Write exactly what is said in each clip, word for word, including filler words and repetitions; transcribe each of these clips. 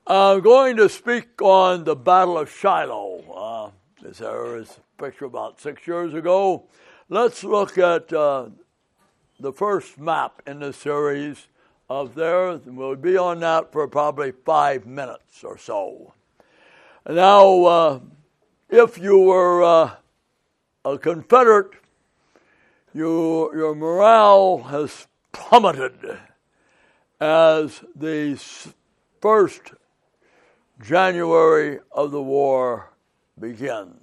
I'm going to speak on the Battle of Shiloh. Uh, this era is a picture about six years ago. Let's look at uh, the first map in the series of there. We'll be on that for probably five minutes or so. Now, uh, if you were uh, a Confederate, you, your morale has plummeted as the first January of the war begins.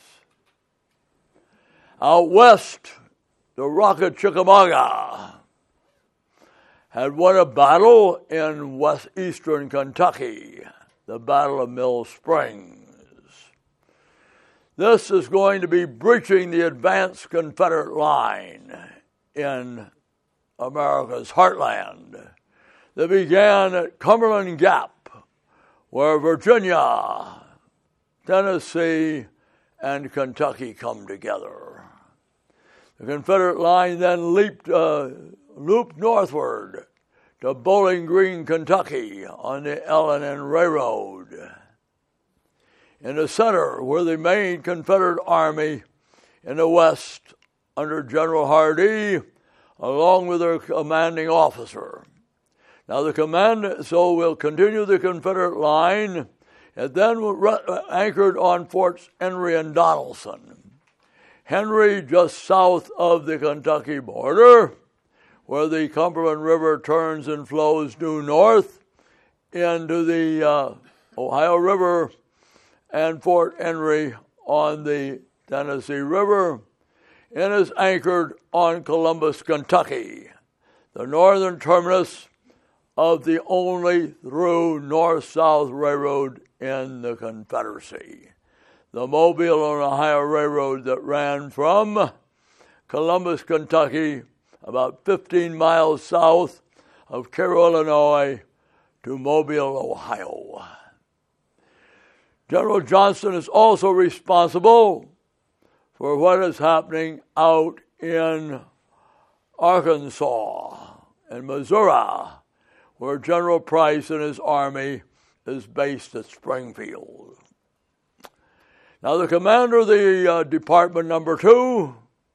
Out west, the Rock of Chickamauga had won a battle in west eastern Kentucky, the Battle of Mill Springs. This is going to be breaching the advanced Confederate line in America's heartland that began at Cumberland Gap, where Virginia, Tennessee, and Kentucky come together. The Confederate line then leaped, uh, looped northward to Bowling Green, Kentucky on the L and N Railroad. In the center were the main Confederate Army in the west under General Hardee, along with their commanding officer. Now the command, so will continue the Confederate line, and then anchored on Forts Henry and Donelson. Henry just south of the Kentucky border, where the Cumberland River turns and flows due north into the uh, Ohio River, and Fort Henry on the Tennessee River, and is anchored on Columbus, Kentucky, the northern terminus of the only through north-south railroad in the Confederacy, the Mobile and Ohio Railroad that ran from Columbus, Kentucky, about fifteen miles south of Cairo, Illinois, to Mobile, Ohio. General Johnston is also responsible for what is happening out in Arkansas and Missouri, where General Price and his army is based at Springfield. Now, the commander of the uh, Department Number Two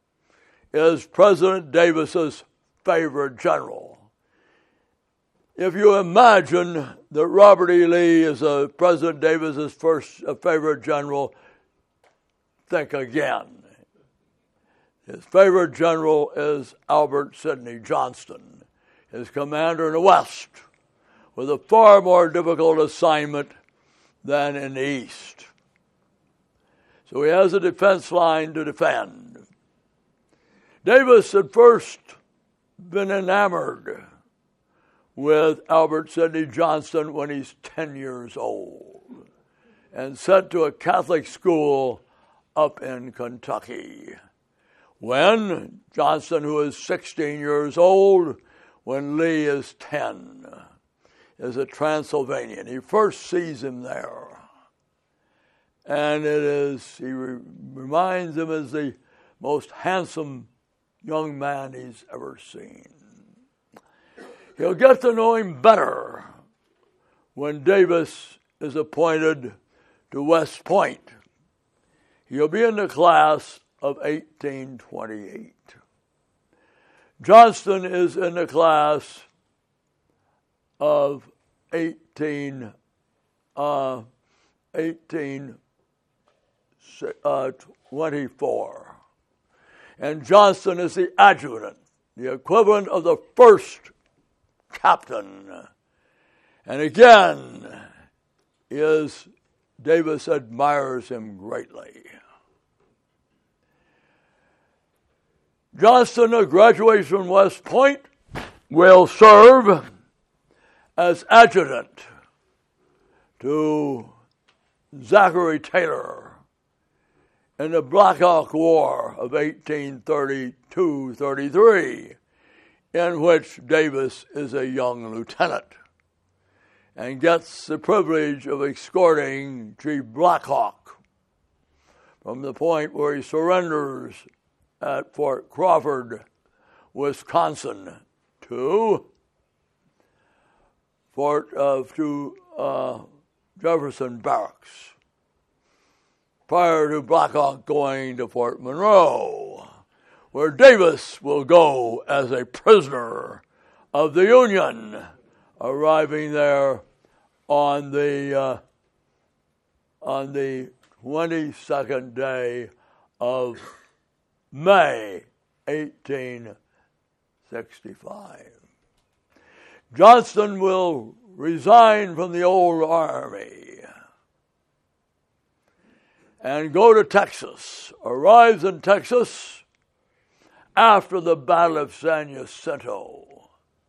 is President Davis's favorite general. If you imagine that Robert E. Lee is uh, President Davis's first uh, favorite general, think again. His favorite general is Albert Sidney Johnston, his commander in the West, with a far more difficult assignment than in the East. So he has a defense line to defend. Davis had first been enamored with Albert Sidney Johnston when he's ten years old and sent to a Catholic school up in Kentucky. When Johnston, who is sixteen years old, when Lee is ten, is a Transylvanian. He first sees him there. And it is, he re- reminds him as the most handsome young man he's ever seen. He'll get to know him better when Davis is appointed to West Point. He'll be in the class of eighteen twenty-eight. Johnston is in the class of eighteen, uh, eighteen twenty-four. And Johnston is the adjutant, the equivalent of the first captain. And again, is Davis admires him greatly. Johnston, a graduate from West Point, will serve as adjutant to Zachary Taylor in the Black Hawk War of eighteen thirty-two thirty-three, in which Davis is a young lieutenant and gets the privilege of escorting Chief Black Hawk from the point where he surrenders at Fort Crawford, Wisconsin, to Fort uh, to uh, Jefferson Barracks prior to Black Hawk going to Fort Monroe, where Davis will go as a prisoner of the Union, arriving there on the uh, on the twenty-second day of May, eighteen sixty-five. Johnston will resign from the old army and go to Texas, arrives in Texas after the Battle of San Jacinto,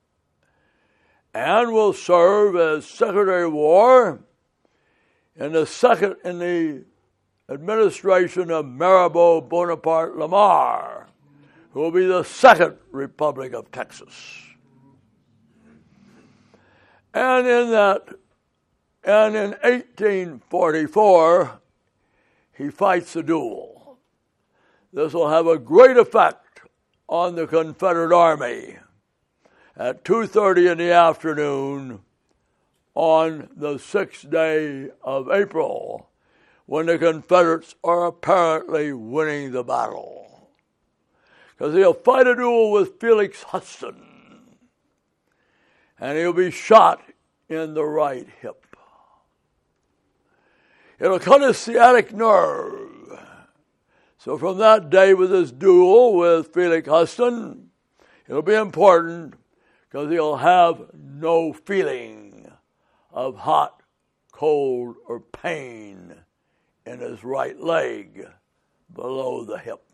and will serve as Secretary of War in the second in the administration of Mirabeau Bonaparte Lamar, who will be the Second Republic of Texas. And in that, and in eighteen forty-four, he fights a duel. This will have a great effect on the Confederate Army at two thirty in the afternoon on the sixth day of April, when the Confederates are apparently winning the battle. Because he'll fight a duel with Felix Huston, and he'll be shot in the right hip. It'll cut his sciatic nerve. So from that day with his duel with Felix Huston, it'll be important because he'll have no feeling of hot, cold, or pain in his right leg below the hip.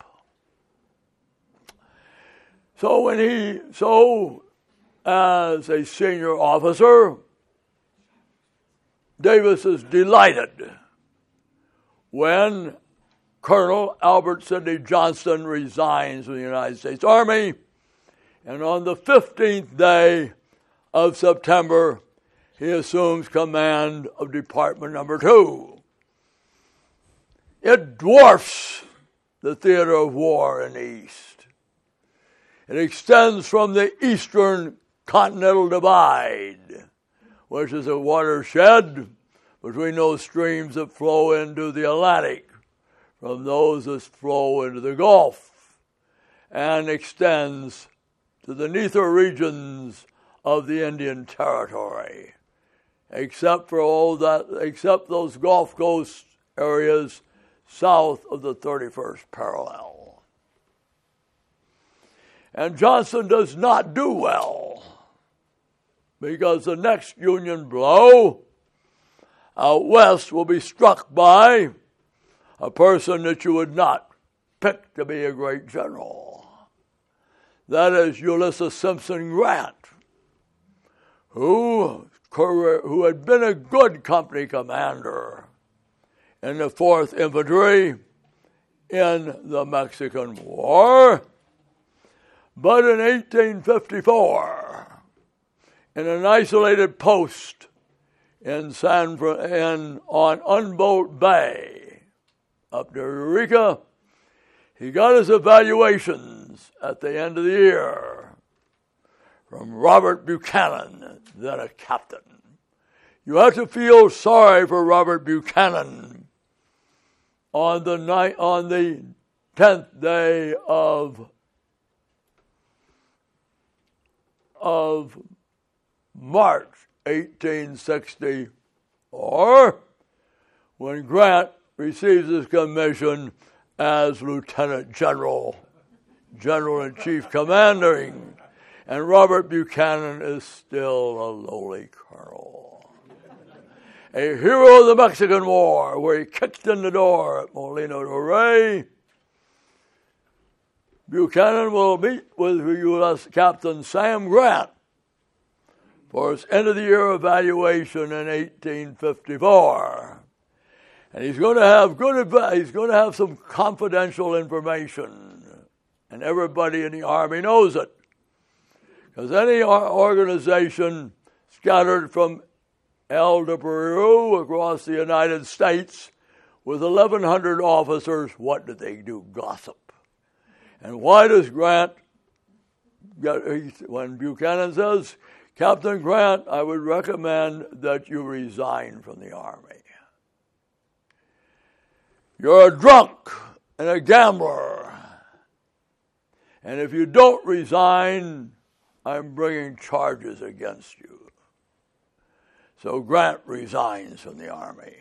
So when he, so as a senior officer, Davis is delighted when Colonel Albert Sidney Johnston resigns from the United States Army, and on the fifteenth day of September, he assumes command of Department Number Two. It dwarfs the theater of war in the East. It extends from the Eastern Continental Divide, which is a watershed between those streams that flow into the Atlantic, from those that flow into the Gulf, and extends to the nether regions of the Indian Territory, except for all that, except those Gulf Coast areas south of the thirty-first parallel. And Johnston does not do well, because the next Union blow out west will be struck by a person that you would not pick to be a great general. That is Ulysses Simpson Grant, who, who had been a good company commander in the fourth Infantry in the Mexican War. But in eighteen fifty-four, in an isolated post in San in, on Humboldt Bay, up near Eureka, he got his evaluations at the end of the year from Robert Buchanan, then a captain. You have to feel sorry for Robert Buchanan on the night, on the tenth day of of March eighteen sixty-four, when Grant receives his commission as Lieutenant General, General-in-Chief Commanding, and Robert Buchanan is still a lowly colonel. A hero of the Mexican War, where he kicked in the door at Molino del Rey. Buchanan will meet with U S Captain Sam Grant for his end-of-the-year evaluation in eighteen fifty-four. And he's going to have good advice. He's going to have some confidential information, and everybody in the Army knows it. Because any organization scattered from El de Peru across the United States with eleven hundred officers, what do they do? Gossip. And why does Grant, when Buchanan says, Captain Grant, I would recommend that you resign from the Army. You're a drunk and a gambler. And if you don't resign, I'm bringing charges against you. So Grant resigns from the Army.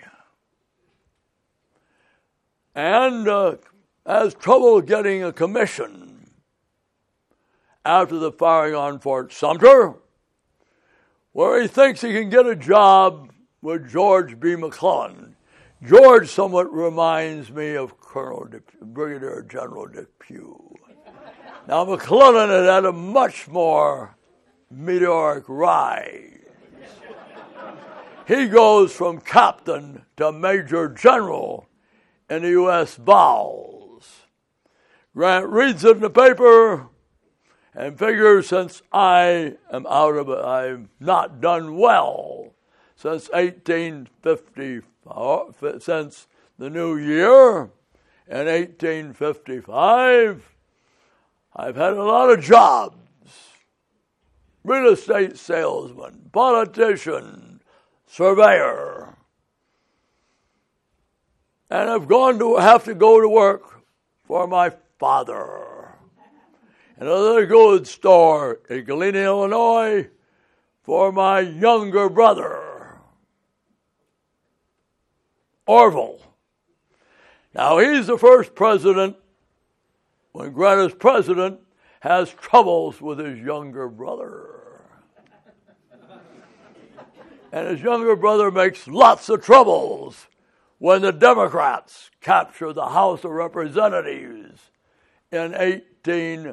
And uh, has trouble getting a commission after the firing on Fort Sumter, where he thinks he can get a job with George B. McClellan. George somewhat reminds me of Colonel De, Brigadier General Depew. Now, McClellan had had a much more meteoric rise. He goes from captain to major general in the U S bowels. Grant reads it in the paper and figures, since I am out of it, I've not done well since eighteen fifty, since the new year in eighteen fifty-five. I've had a lot of jobs. Real estate salesman, politician, surveyor. And I've gone to have to go to work for my father in another goods store in Galena, Illinois, for my younger brother, Orville. Now, he's the first president, when Grant is president, has troubles with his younger brother. And his younger brother makes lots of troubles when the Democrats capture the House of Representatives in eighteen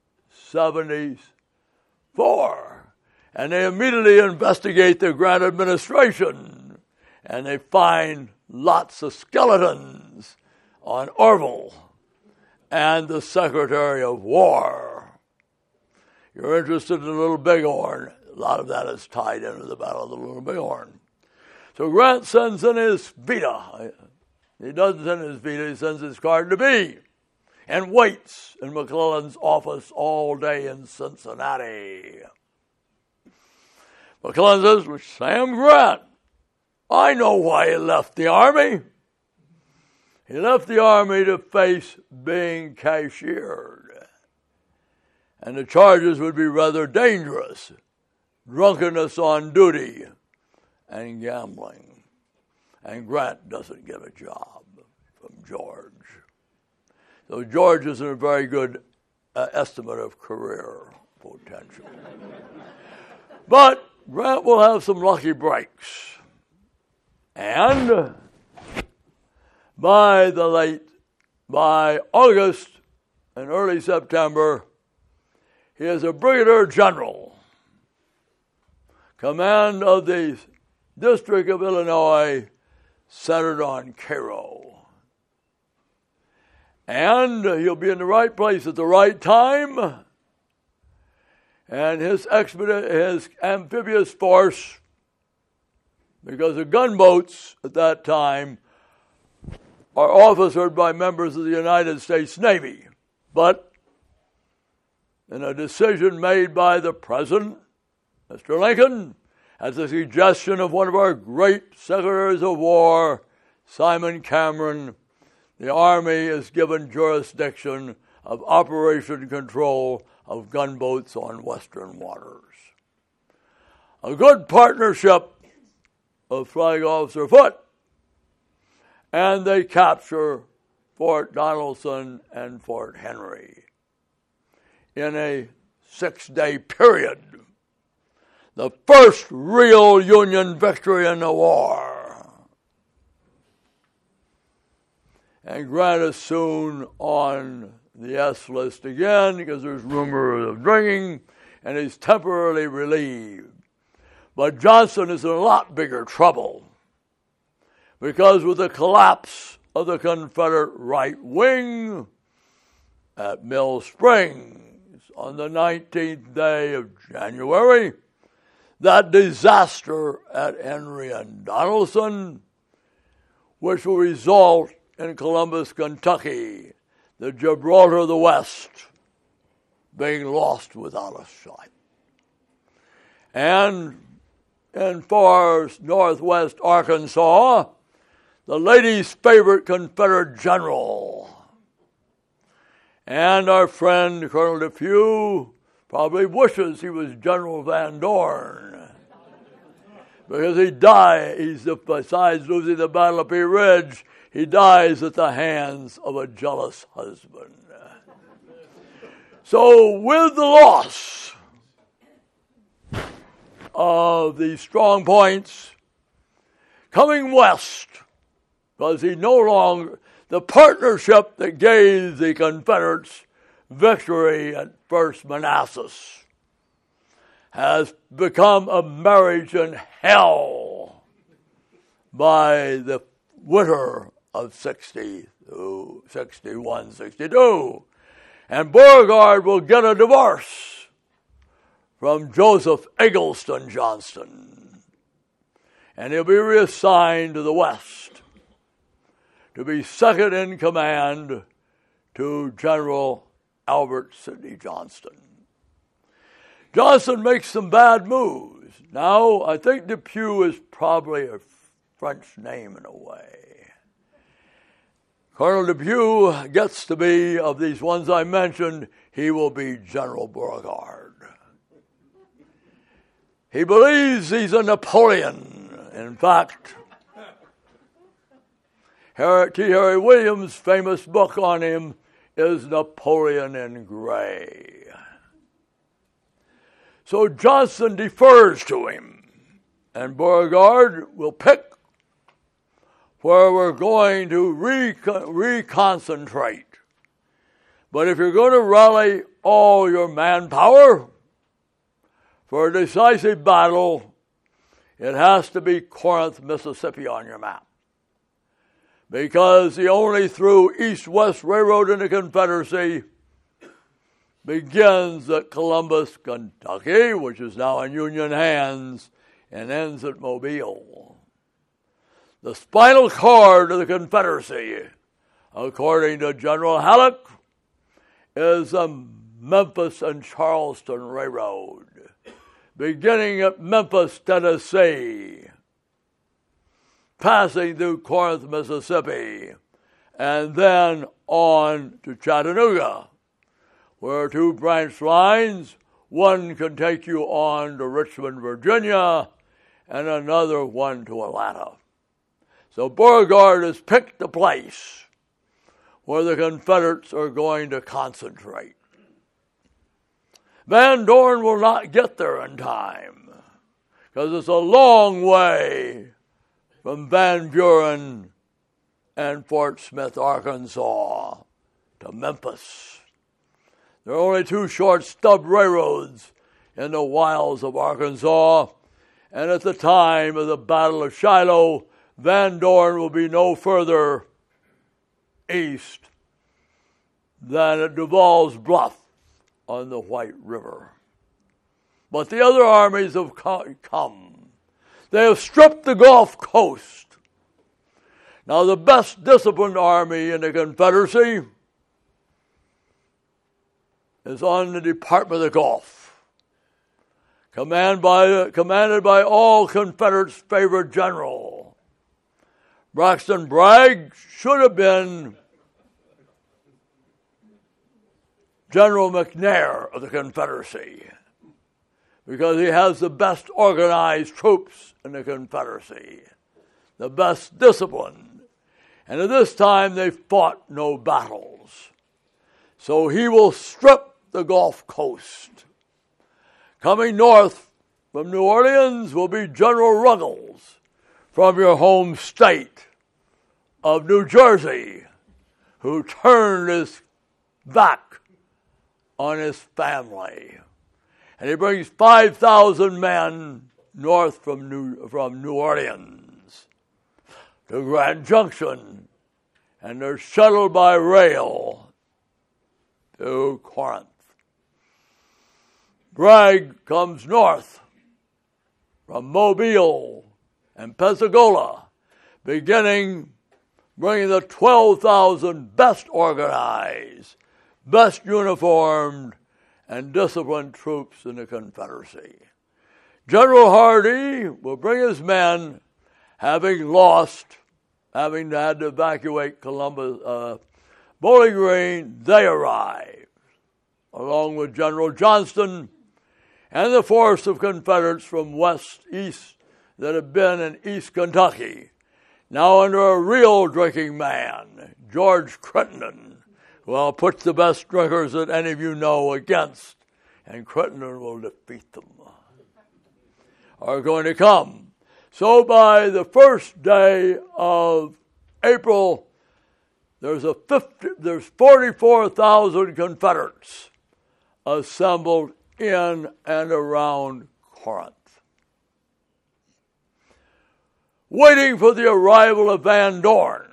seventy-four. And they immediately investigate the Grant administration, and they find lots of skeletons on Orville and the Secretary of War. You're interested in the Little Bighorn. A lot of that is tied into the Battle of the Little Bighorn. So Grant sends in his vita. He doesn't send his vita, he sends his card to me, and waits in McClellan's office all day in Cincinnati. McClellan says, well, Sam Grant, I know why he left the Army. He left the Army to face being cashiered. And the charges would be rather dangerous. Drunkenness on duty and gambling. And Grant doesn't get a job from George. So George isn't a very good uh, estimate of career potential. But Grant will have some lucky breaks. And by the late, by August and early September, he is a brigadier general, command of the District of Illinois, centered on Cairo. And he'll be in the right place at the right time. And his expedi- his amphibious force, because the gunboats at that time are officered by members of the United States Navy. But in a decision made by the President, Mister Lincoln, at the suggestion of one of our great Secretaries of War, Simon Cameron, the Army is given jurisdiction of operation control of gunboats on Western waters. A good partnership of Flag Officer Foote, and they capture Fort Donelson and Fort Henry in a six-day period. The first real Union victory in the war. And Grant is soon on the S list again because there's rumors of drinking, and he's temporarily relieved. But Johnston is in a lot bigger trouble because with the collapse of the Confederate right wing at Mill Springs on the nineteenth day of January, that disaster at Henry and Donelson, which will result in Columbus, Kentucky, the Gibraltar of the West, being lost without a sight. And in far northwest Arkansas, the ladies' favorite Confederate general. And our friend Colonel Depew probably wishes he was General Van Dorn, because he died, he's, besides losing the Battle of Pea Ridge, he dies at the hands of a jealous husband. So with the loss of these strong points, coming west, because he no longer, the partnership that gave the Confederates victory at First Manassas has become a marriage in hell by the winter of sixty, sixty-one, sixty-two. And Beauregard will get a divorce from Joseph Eggleston Johnston. And he'll be reassigned to the West to be second in command to General Albert Sidney Johnston. Johnston makes some bad moves. Now, I think Depew is probably a French name in a way. Colonel Depew gets to be, of these ones I mentioned, he will be General Beauregard. He believes he's a Napoleon. In fact, Harry, T. Harry Williams' famous book on him is Napoleon in Gray. So Johnston defers to him, and Beauregard will pick where we're going to re- reconcentrate. But if you're going to rally all your manpower for a decisive battle, it has to be Corinth, Mississippi on your map. Because the only through east-west railroad in the Confederacy begins at Columbus, Kentucky, which is now in Union hands, and ends at Mobile. The spinal cord of the Confederacy, according to General Halleck, is the Memphis and Charleston Railroad, beginning at Memphis, Tennessee, passing through Corinth, Mississippi, and then on to Chattanooga, where two branch lines, one can take you on to Richmond, Virginia, and another one to Atlanta. So Beauregard has picked a place where the Confederates are going to concentrate. Van Dorn will not get there in time, because it's a long way from Van Buren and Fort Smith, Arkansas, to Memphis. There are only two short stub railroads in the wilds of Arkansas, and at the time of the Battle of Shiloh, Van Dorn will be no further east than at Duval's Bluff on the White River. But the other armies have come. They have stripped the Gulf Coast. Now, the best disciplined army in the Confederacy is on the Department of the Gulf, commanded by, commanded by all Confederates' favorite general. Braxton Bragg should have been General McNair of the Confederacy, because he has the best organized troops in the Confederacy, the best disciplined. And at this time, they fought no battles. So he will strip the Gulf Coast. Coming north from New Orleans will be General Ruggles from your home state of New Jersey, who turned his back on his family. And he brings five thousand men north from New, from New Orleans to Grand Junction, and they're shuttled by rail to Corinth. Bragg comes north from Mobile and Pensacola, beginning bringing the twelve thousand best organized, best uniformed, and disciplined troops in the Confederacy. General Hardee will bring his men, having lost, having had to evacuate Columbus, uh, Bowling Green. They arrive, along with General Johnston and the force of Confederates from west, east, that had been in East Kentucky, now under a real drinking man, George Crittenden, who I'll put the best drinkers that any of you know against, and Crittenden will defeat them, are going to come. So by the first day of April, there's a fifty, there's forty-four thousand Confederates assembled in and around Corinth, waiting for the arrival of Van Dorn.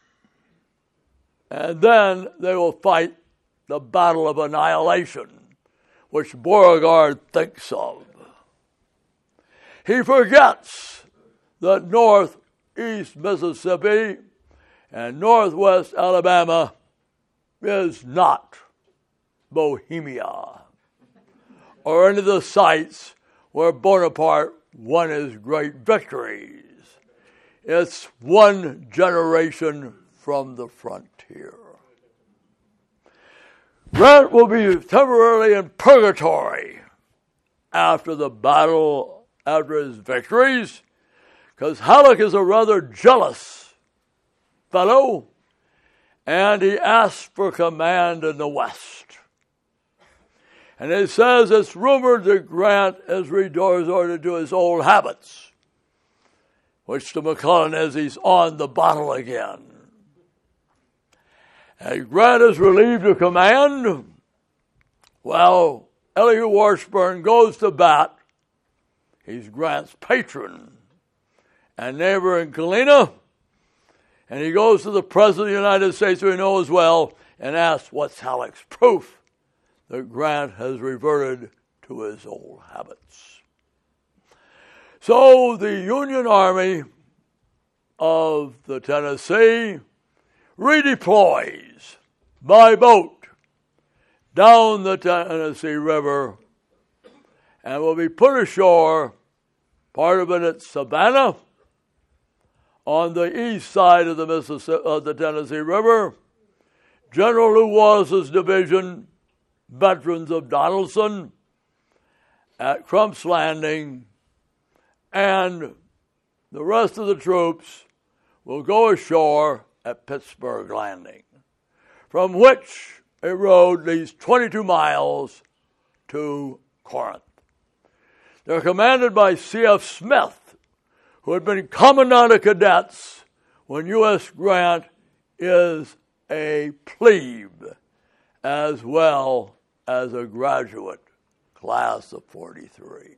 And then they will fight the Battle of Annihilation, which Beauregard thinks of. He forgets that northeast Mississippi and northwest Alabama is not Bohemia, or any of the sites where Bonaparte won his great victories. It's one generation from the frontier. Grant will be temporarily in purgatory after the battle, after his victories, because Halleck is a rather jealous fellow, and he asks for command in the West. And it says it's rumored that Grant is resorted to his old habits, which to McClellan is he's on the bottle again. And Grant is relieved of command. Well, Elihu Washburn goes to bat. He's Grant's patron and neighbor in Galena. And he goes to the President of the United States, who he knows well, and asks, what's Halleck's proof that Grant has reverted to his old habits? So the Union Army of the Tennessee redeploys by boat down the Tennessee River and will be put ashore, part of it at Savannah, on the east side of the Mississippi, of the Tennessee River. General Lew Wallace's division, veterans of Donelson, at Crump's Landing, and the rest of the troops will go ashore at Pittsburgh Landing, from which a road leads twenty-two miles to Corinth. They're commanded by C F Smith, who had been commandant of cadets when U S Grant is a plebe, as well as a graduate class of forty-three.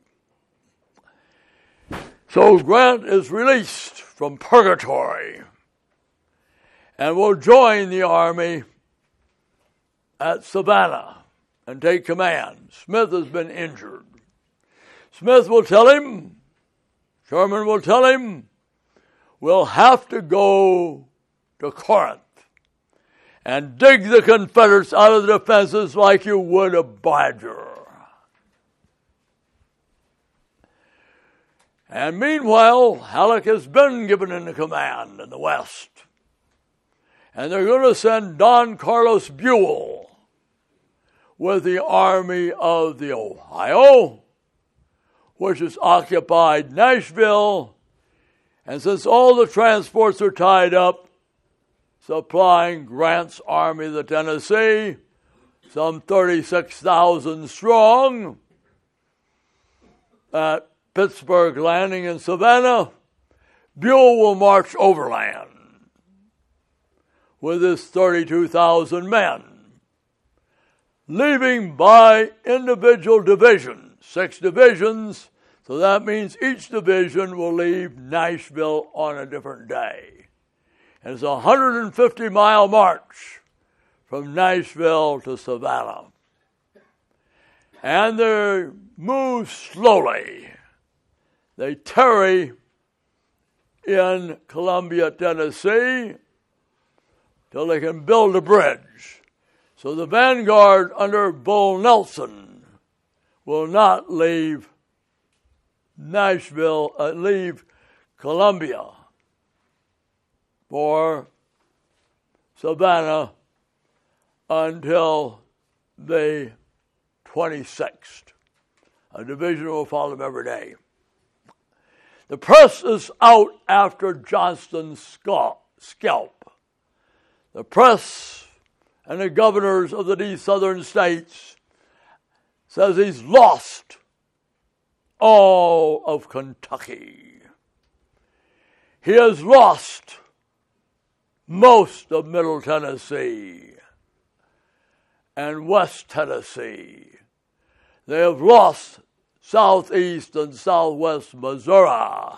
So Grant is released from purgatory and will join the army at Savannah and take command. Smith has been injured. Smith will tell him, Sherman will tell him, we'll have to go to Corinth and dig the Confederates out of the defenses like you would a badger. And meanwhile, Halleck has been given into command in the West. And they're going to send Don Carlos Buell with the Army of the Ohio, which has occupied Nashville. And since all the transports are tied up, supplying Grant's Army of the Tennessee, some thirty-six thousand strong, at Pittsburgh Landing in Savannah, Buell will march overland with his thirty-two thousand men, leaving by individual divisions, six divisions, so that means each division will leave Nashville on a different day. And it's a one hundred fifty mile march from Nashville to Savannah. And they move slowly. They tarry in Columbia, Tennessee, till they can build a bridge. So the vanguard under Bull Nelson will not leave Nashville, uh, leave Columbia for Savannah until the twenty-sixth. A division will follow them every day. The press is out after Johnston's scalp. The press and the governors of the southern states says he's lost all of Kentucky. He has lost most of Middle Tennessee and West Tennessee. They have lost southeast and southwest Missouri.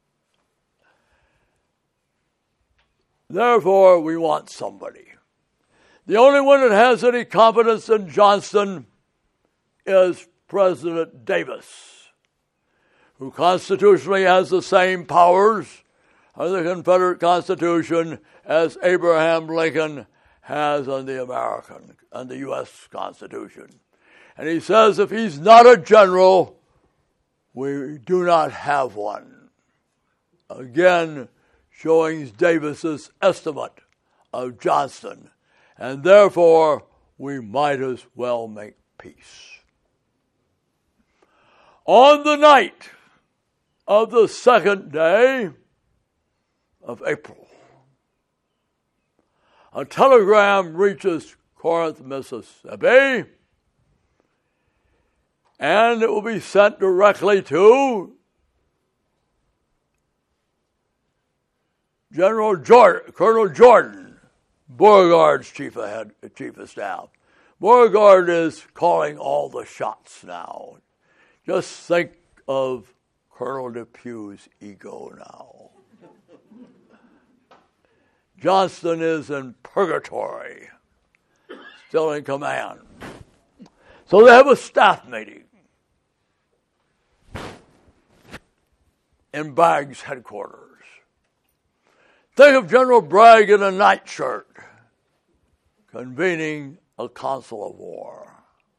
Therefore, we want somebody. The only one that has any confidence in Johnston is President Davis, who constitutionally has the same powers under the Confederate Constitution as Abraham Lincoln has on the American and the U S Constitution. And he says if he's not a general, we do not have one. Again, showing Davis's estimate of Johnston. And therefore, we might as well make peace. On the night of the second day of April, a telegram reaches Corinth, Mississippi, and it will be sent directly to General Jordan, Colonel Jordan, Beauregard's chief of, head, chief of staff. Beauregard is calling all the shots now. Just think of Colonel Depew's ego now. Johnston is in purgatory, still in command. So they have a staff meeting in Bragg's headquarters. Think of General Bragg in a nightshirt convening a council of war.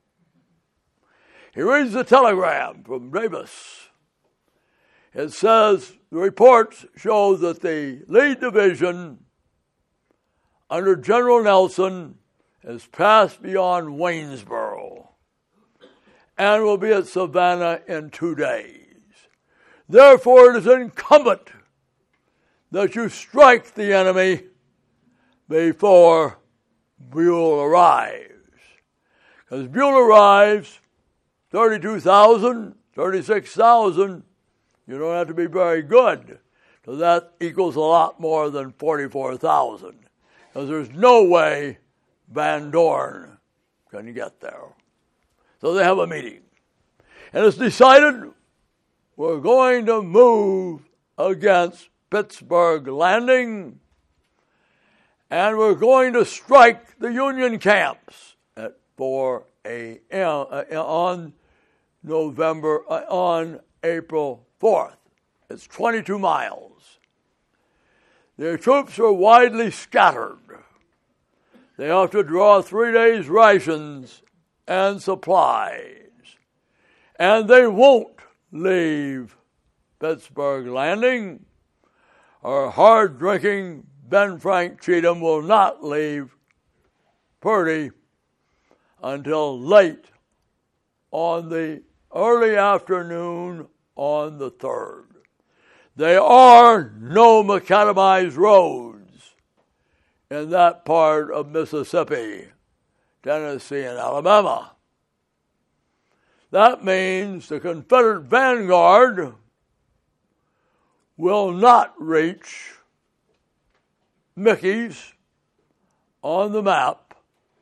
He reads the telegram from Davis. It says, the reports show that the lead division under General Nelson has passed beyond Waynesboro and will be at Savannah in two days. Therefore, it is incumbent that you strike the enemy before Buell arrives. Because Buell arrives, thirty-two thousand, thirty-six thousand, you don't have to be very good, because that equals a lot more than forty-four thousand. Because there's no way Van Dorn can get there. So they have a meeting. And it's decided we're going to move against Pittsburgh Landing, and we're going to strike the Union camps at four a.m. on November, uh, on April fourth. It's twenty-two miles. Their troops are widely scattered. They have to draw three days' rations and supplies. And they won't leave Pittsburgh Landing. Our hard-drinking Ben Frank Cheatham will not leave Purdy until late on the early afternoon on the third. There are no macadamized roads in that part of Mississippi, Tennessee, and Alabama. That means the Confederate vanguard will not reach Mickey's on the map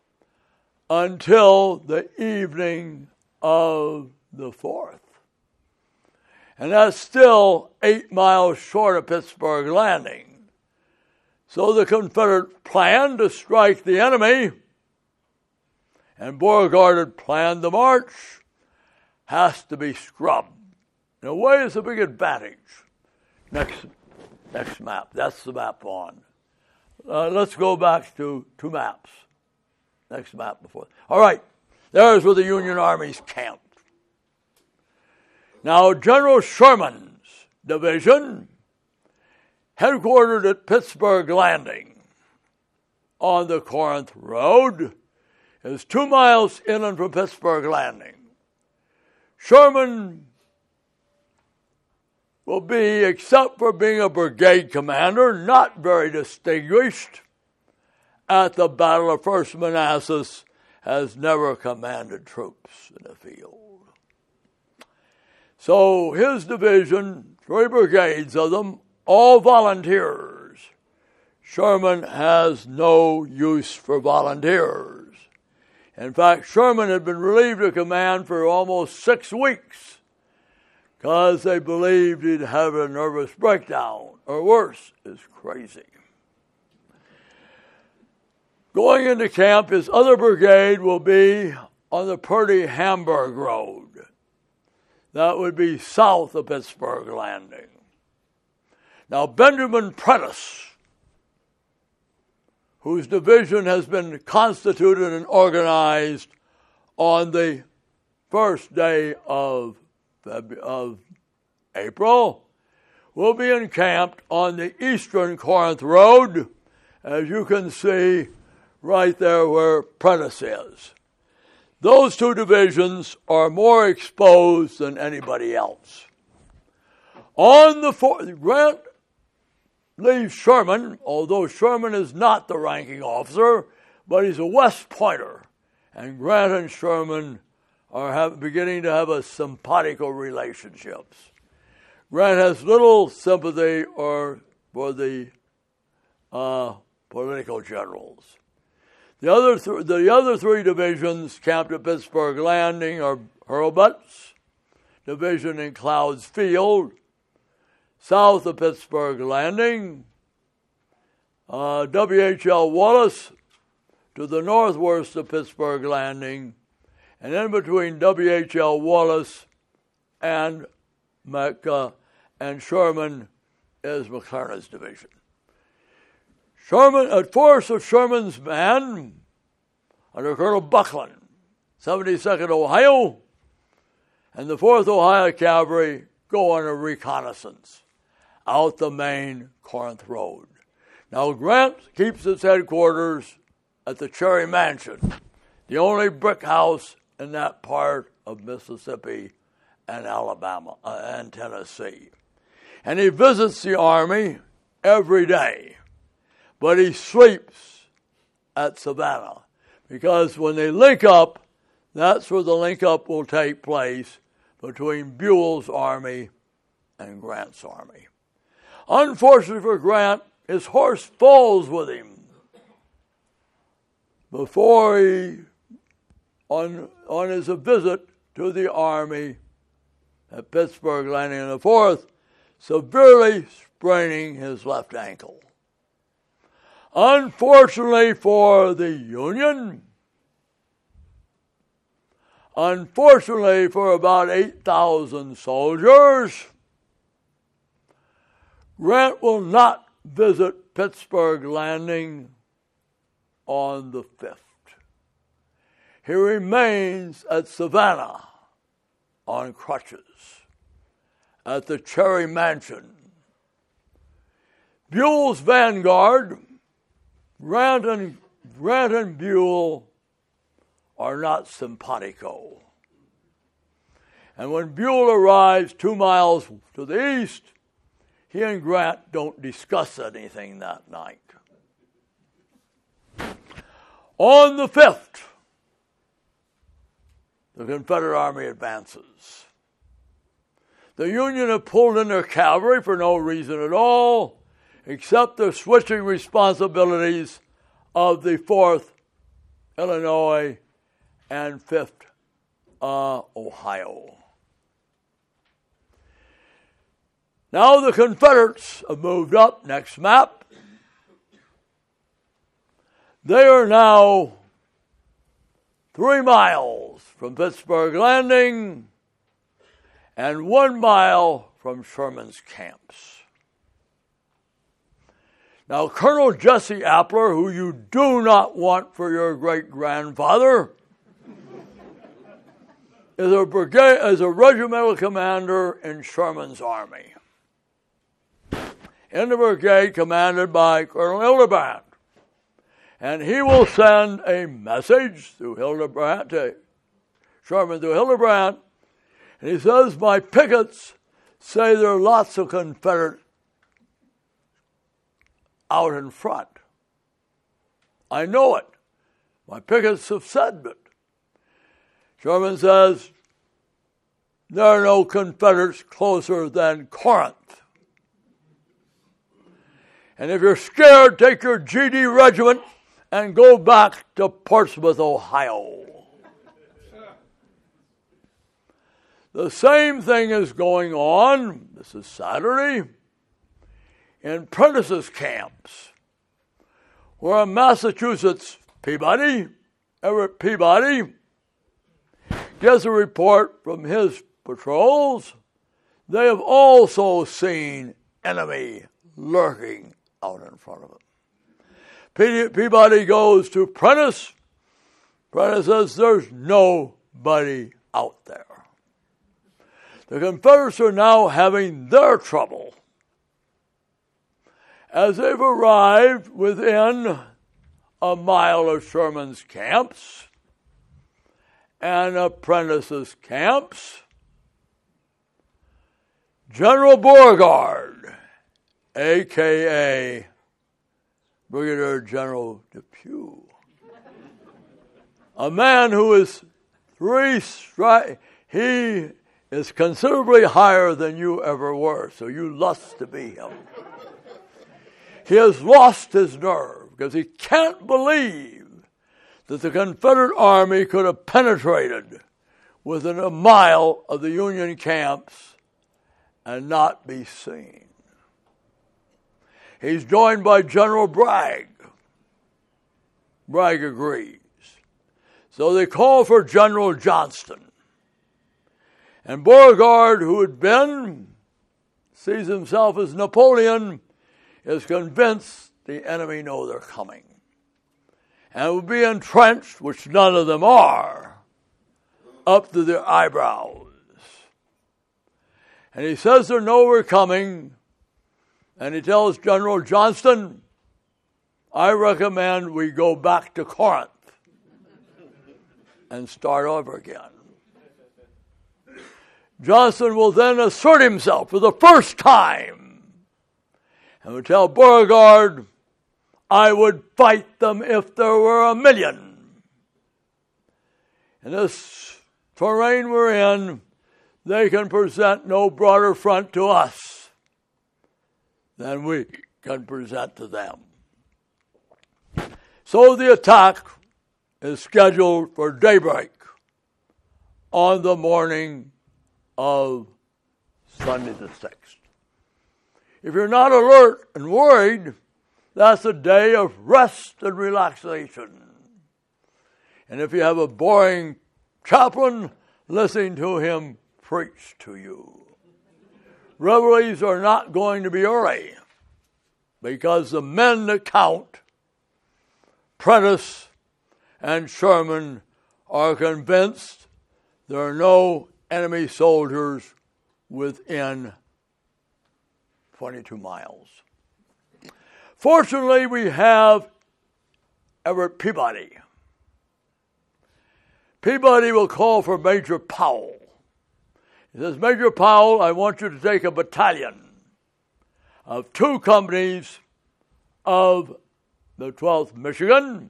until the evening of the fourth. And that's still eight miles short of Pittsburgh Landing. So the Confederate planned to strike the enemy, and Beauregard had planned the march, has to be scrubbed. In a way, it's a big advantage. Next, next map. That's the map on. Uh, let's go back to two maps. Next map before. All right. There's where the Union armies camped. Now, General Sherman's division, headquartered at Pittsburgh Landing on the Corinth Road, is two miles inland from Pittsburgh Landing. Sherman will be, except for being a brigade commander, not very distinguished at the Battle of First Manassas, has never commanded troops in the field. So his division, three brigades of them, all volunteers. Sherman has no use for volunteers. In fact, Sherman had been relieved of command for almost six weeks because they believed he'd have a nervous breakdown, or worse, is crazy. Going into camp, his other brigade will be on the Purdy-Hamburg Road. That would be south of Pittsburgh Landing. Now, Benjamin Prentiss, whose division has been constituted and organized on the first day of, February, of April, will be encamped on the eastern Corinth Road, as you can see right there where Prentiss is. Those two divisions are more exposed than anybody else. On the fourth, Grant leaves Sherman, although Sherman is not the ranking officer, but he's a West Pointer, and Grant and Sherman are have, beginning to have a simpatico relationships. Grant has little sympathy or for the uh, political generals. The other, th- the other three divisions camped at Pittsburgh Landing are Hurlbut's division in Clouds Field, south of Pittsburgh Landing, uh, W H L Wallace to the northwest of Pittsburgh Landing, and in between W H L Wallace and Mac, and Sherman is McClernand's division. Sherman, a force of Sherman's men under Colonel Buckland, seventy-second Ohio, and the fourth Ohio Cavalry go on a reconnaissance out the main Corinth Road. Now, Grant keeps his headquarters at the Cherry Mansion, the only brick house in that part of Mississippi and Alabama uh, and Tennessee. And he visits the Army every day. But he sleeps at Savannah, because when they link up, that's where the link up will take place between Buell's army and Grant's army. Unfortunately for Grant, his horse falls with him before he, on, on his visit to the army at Pittsburgh Landing on the fourth, severely spraining his left ankle. Unfortunately for the Union, unfortunately for about eight thousand soldiers, Grant will not visit Pittsburgh Landing on the fifth. He remains at Savannah on crutches at the Cherry Mansion. Buell's vanguard, Grant and, Grant and Buell are not simpatico. And when Buell arrives two miles to the east, he and Grant don't discuss anything that night. On the fifth, the Confederate Army advances. The Union have pulled in their cavalry for no reason at all, except the switching responsibilities of the fourth Illinois and fifth uh, Ohio. Now the Confederates have moved up. Next map. They are now three miles from Pittsburgh Landing and one mile from Sherman's camps. Now, Colonel Jesse Appler, who you do not want for your great-grandfather, is a brigade, is a regimental commander in Sherman's army. In the brigade commanded by Colonel Hildebrand. And he will send a message through Hildebrand to Sherman through Hildebrand. And he says, my pickets say there are lots of Confederates out in front. I know it. My pickets have said it. Sherman says, there are no Confederates closer than Corinth. And if you're scared, take your G D regiment and go back to Portsmouth, Ohio. The same thing is going on, this is Saturday, in Prentice's camps, where in Massachusetts, Peabody, Everett Peabody, gets a report from his patrols. They have also seen enemy lurking out in front of him. Peabody goes to Prentice. Prentice says, there's nobody out there. The Confederates are now having their trouble. As they've arrived within a mile of Sherman's camps and Prentice's camps, General Beauregard, a k a. Brigadier General Depew, a man who is three stri- he is considerably higher than you ever were, so you lust to be him. He has lost his nerve because he can't believe that the Confederate Army could have penetrated within a mile of the Union camps and not be seen. He's joined by General Bragg. Bragg agrees. So they call for General Johnston. And Beauregard, who had been, sees himself as Napoleon, is convinced the enemy know they're coming. And will be entrenched, which none of them are, up to their eyebrows. And he says they know we're coming. And he tells General Johnston, I recommend we go back to Corinth and start over again. Johnston will then assert himself for the first time and will tell Beauregard, I would fight them if there were a million. In this terrain we're in, they can present no broader front to us than we can present to them. So the attack is scheduled for daybreak on the morning of Sunday the sixth. If you're not alert and worried, that's a day of rest and relaxation. And if you have a boring chaplain, listen to him preach to you. Reveries are not going to be early because the men that count, Prentice and Sherman, are convinced there are no enemy soldiers within twenty-two miles. Fortunately, we have Everett Peabody. Peabody will call for Major Powell. He says, Major Powell, I want you to take a battalion of two companies of the twelfth Michigan,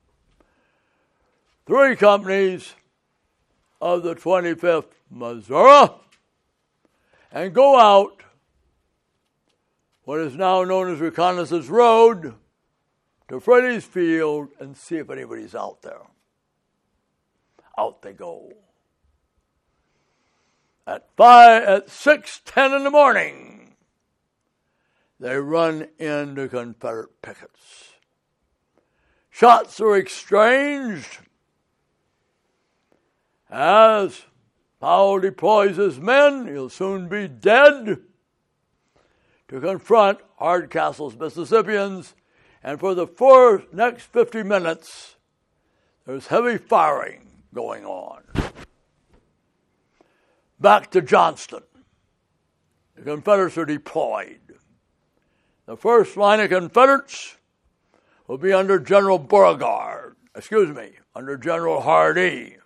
three companies of the twenty-fifth Missouri, and go out what is now known as Reconnaissance Road to Freddy's Field and see if anybody's out there. Out they go. At five, at six ten in the morning, they run into Confederate pickets. Shots are exchanged as Powell deploys his men. He'll soon be dead to confront Hardcastle's Mississippians. And for the four next fifty minutes, there's heavy firing going on. back to Johnston. The Confederates are deployed. The first line of Confederates will be under General Beauregard, excuse me, under General Hardee.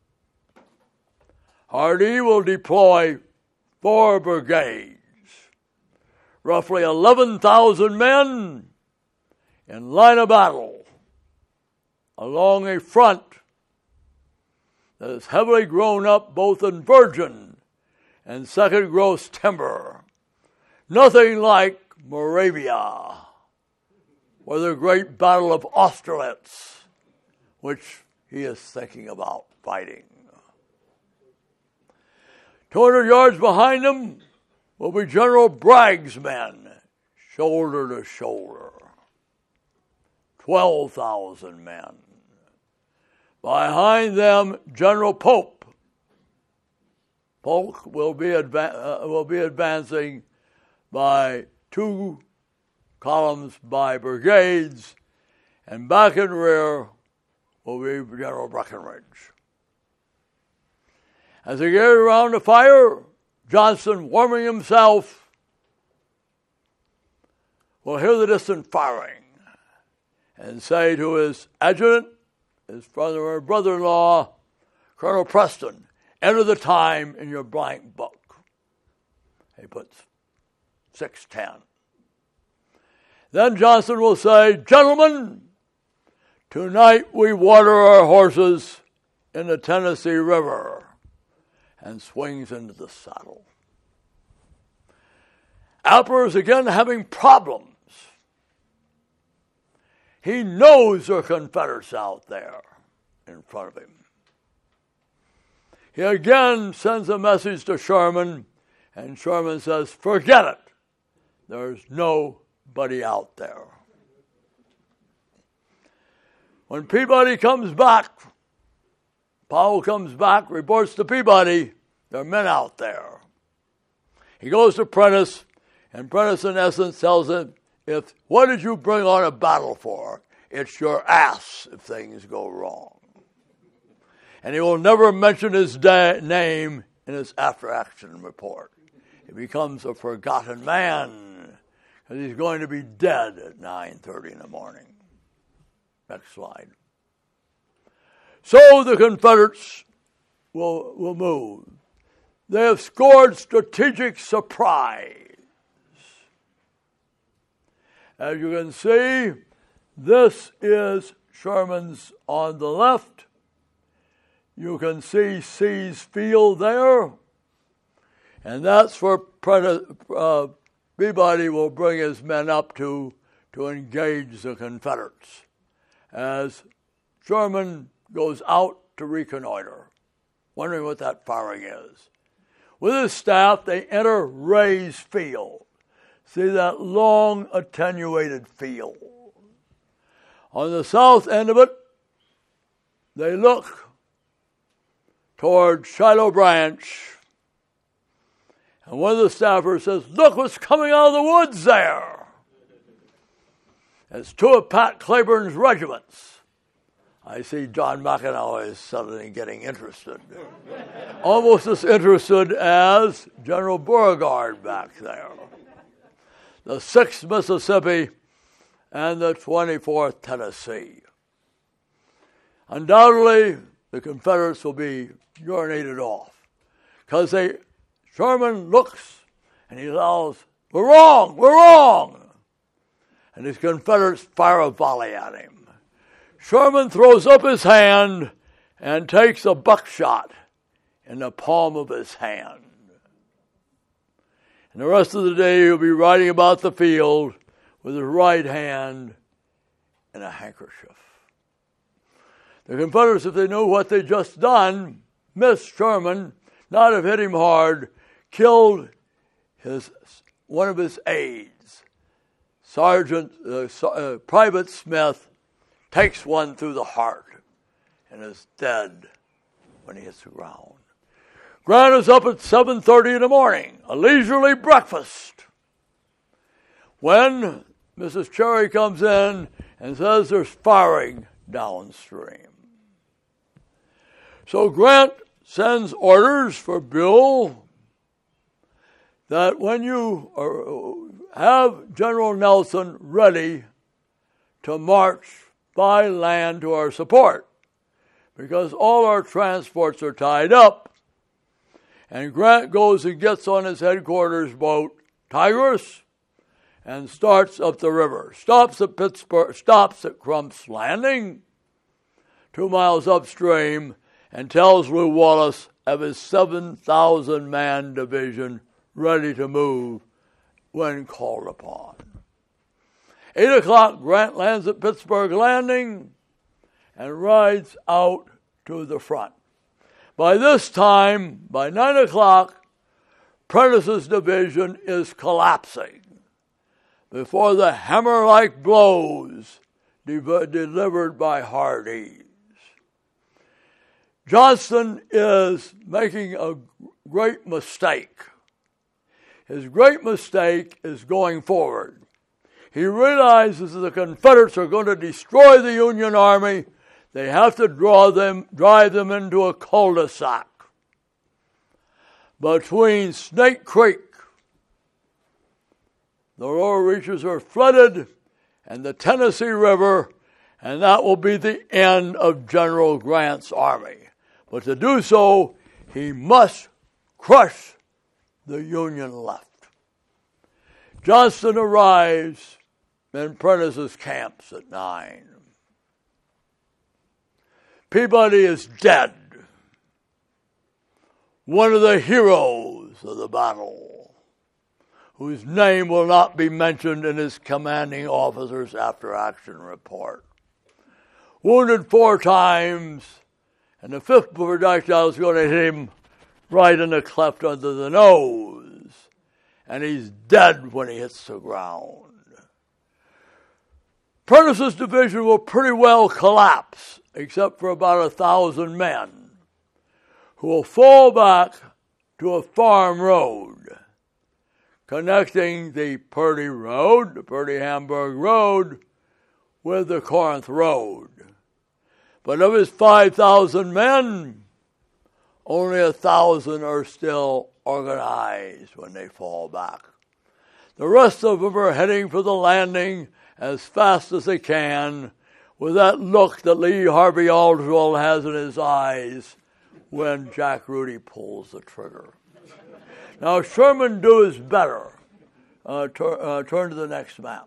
Hardee will deploy four brigades, roughly eleven thousand men in line of battle along a front that is heavily grown up both in virgin and second growth timber. Nothing like Moravia, or the great Battle of Austerlitz, which he is thinking about fighting. two hundred yards behind him will be General Bragg's men, shoulder to shoulder. twelve thousand men. Behind them, General Pope. Polk will be, adva- uh, will be advancing by two columns by brigades, and back in rear will be General Breckinridge. As they get around the fire, Johnston, warming himself, will hear the distant firing and say to his adjutant, his brother or brother-in-law, Colonel Preston, enter the time in your blank book. He puts six ten. Then Johnston will say, gentlemen, tonight we water our horses in the Tennessee River, and swings into the saddle. Alper is again having problems. He knows there are Confederates out there in front of him. He again sends a message to Sherman, and Sherman says, forget it. There's nobody out there. When Peabody comes back, Powell comes back, reports to Peabody, there are men out there. He goes to Prentiss, and Prentiss, in essence, tells him, if what did you bring on a battle for? It's your ass if things go wrong. And he will never mention his da- name in his after-action report. He becomes a forgotten man, because he's going to be dead at nine thirty in the morning. Next slide. So the Confederates will, will move. They have scored strategic surprise. As you can see, this is Sherman's on the left. You can see C's Field there. And that's where uh, Peabody will bring his men up to to engage the Confederates as Sherman goes out to reconnoiter, wondering what that firing is. With his staff, they enter Ray's Field. See that long, attenuated field. On the south end of it, they look toward Shiloh Branch. And one of the staffers says, look what's coming out of the woods there. It's two of Pat Claiborne's regiments. I see John Mackinac is suddenly getting interested. Almost as interested as General Beauregard back there. The sixth Mississippi and the twenty-fourth Tennessee. Undoubtedly, the Confederates will be urinated off because they Sherman looks and he yells, we're wrong, we're wrong. And his Confederates fire a volley at him. Sherman throws up his hand and takes a buckshot in the palm of his hand. And the rest of the day he'll be riding about the field with his right hand in a handkerchief. The Confederates, if they knew what they'd just done, missed Sherman, not have hit him hard, killed his one of his aides. Sergeant uh, uh, Private Smith takes one through the heart and is dead when he hits the ground. Grant is up at seven thirty in the morning, a leisurely breakfast, when Missus Cherry comes in and says there's firing downstream. So Grant sends orders for Buell that when you are, have General Nelson ready to march by land to our support, because all our transports are tied up. And Grant goes and gets on his headquarters boat, Tigris, and starts up the river. Stops at Pittsburgh, stops at Crump's Landing, two miles upstream, and tells Lew Wallace of his seven thousand man division ready to move when called upon. Eight o'clock, Grant lands at Pittsburgh Landing and rides out to the front. By this time, by nine o'clock, Prentice's division is collapsing before the hammer-like blows de- delivered by Hardee's. Johnston is making a great mistake. His great mistake is going forward. He realizes that the Confederates are going to destroy the Union Army. They have to draw them, drive them into a cul-de-sac between Snake Creek. The lower reaches are flooded, and the Tennessee River, and that will be the end of General Grant's army. But to do so, he must crush the Union left. Johnston arrives in Prentice's camps at nine. Peabody is dead, one of the heroes of the battle, whose name will not be mentioned in his commanding officer's after-action report. Wounded four times, and the fifth projectile is going to hit him right in the cleft under the nose, and he's dead when he hits the ground. Prentice's division will pretty well collapse, except for about a thousand men, who will fall back to a farm road connecting the Purdy Road, the Purdy-Hamburg Road, with the Corinth Road. But of his five thousand men, only a thousand are still organized when they fall back. The rest of them are heading for the landing as fast as they can, with that look that Lee Harvey Oswald has in his eyes when Jack Rudy pulls the trigger. Now, Sherman does better. Uh, tur- uh, turn to the next map.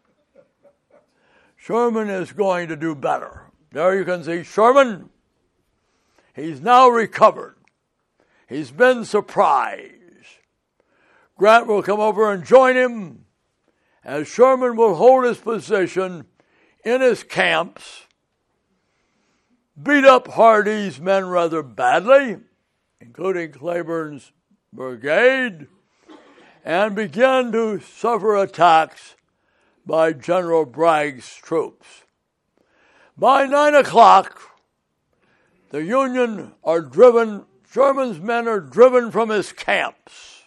Sherman is going to do better. There you can see Sherman. He's now recovered. He's been surprised. Grant will come over and join him, as Sherman will hold his position in his camps, beat up Hardee's men rather badly, including Cleburne's brigade, and began to suffer attacks by General Bragg's troops. By nine o'clock, the Union are driven, Sherman's men are driven from his camps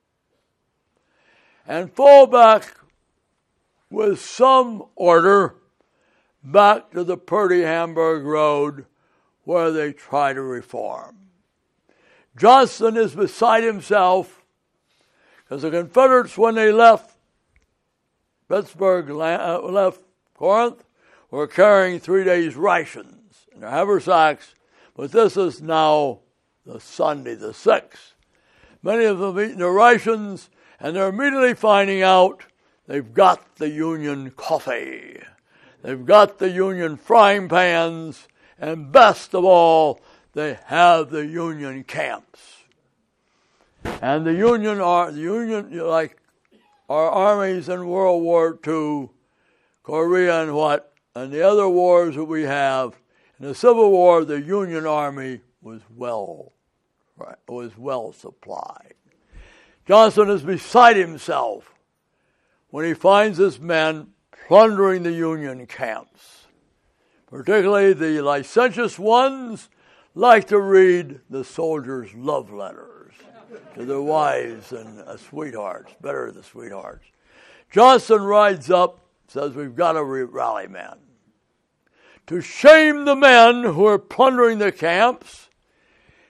and fall back with some order back to the Purdy-Hamburg Road, where they try to reform. Johnston is beside himself, because the Confederates, when they left Pittsburgh, uh, left Corinth, were carrying three days' rations in their haversacks, but this is now the Sunday, the sixth. Many of them eating their rations, and they're immediately finding out they've got the Union coffee. They've got the Union frying pans, and best of all, they have the Union camps. And the Union are the Union like our armies in World War Two, Korea and what, and the other wars that we have. In the Civil War, the Union Army was well, was well supplied. Johnston is beside himself when he finds his men plundering the Union camps. Particularly the licentious ones like to read the soldiers' love letters to their wives and uh, sweethearts, better than sweethearts. Johnston rides up, says, we've got to rally men. To shame the men who are plundering the camps,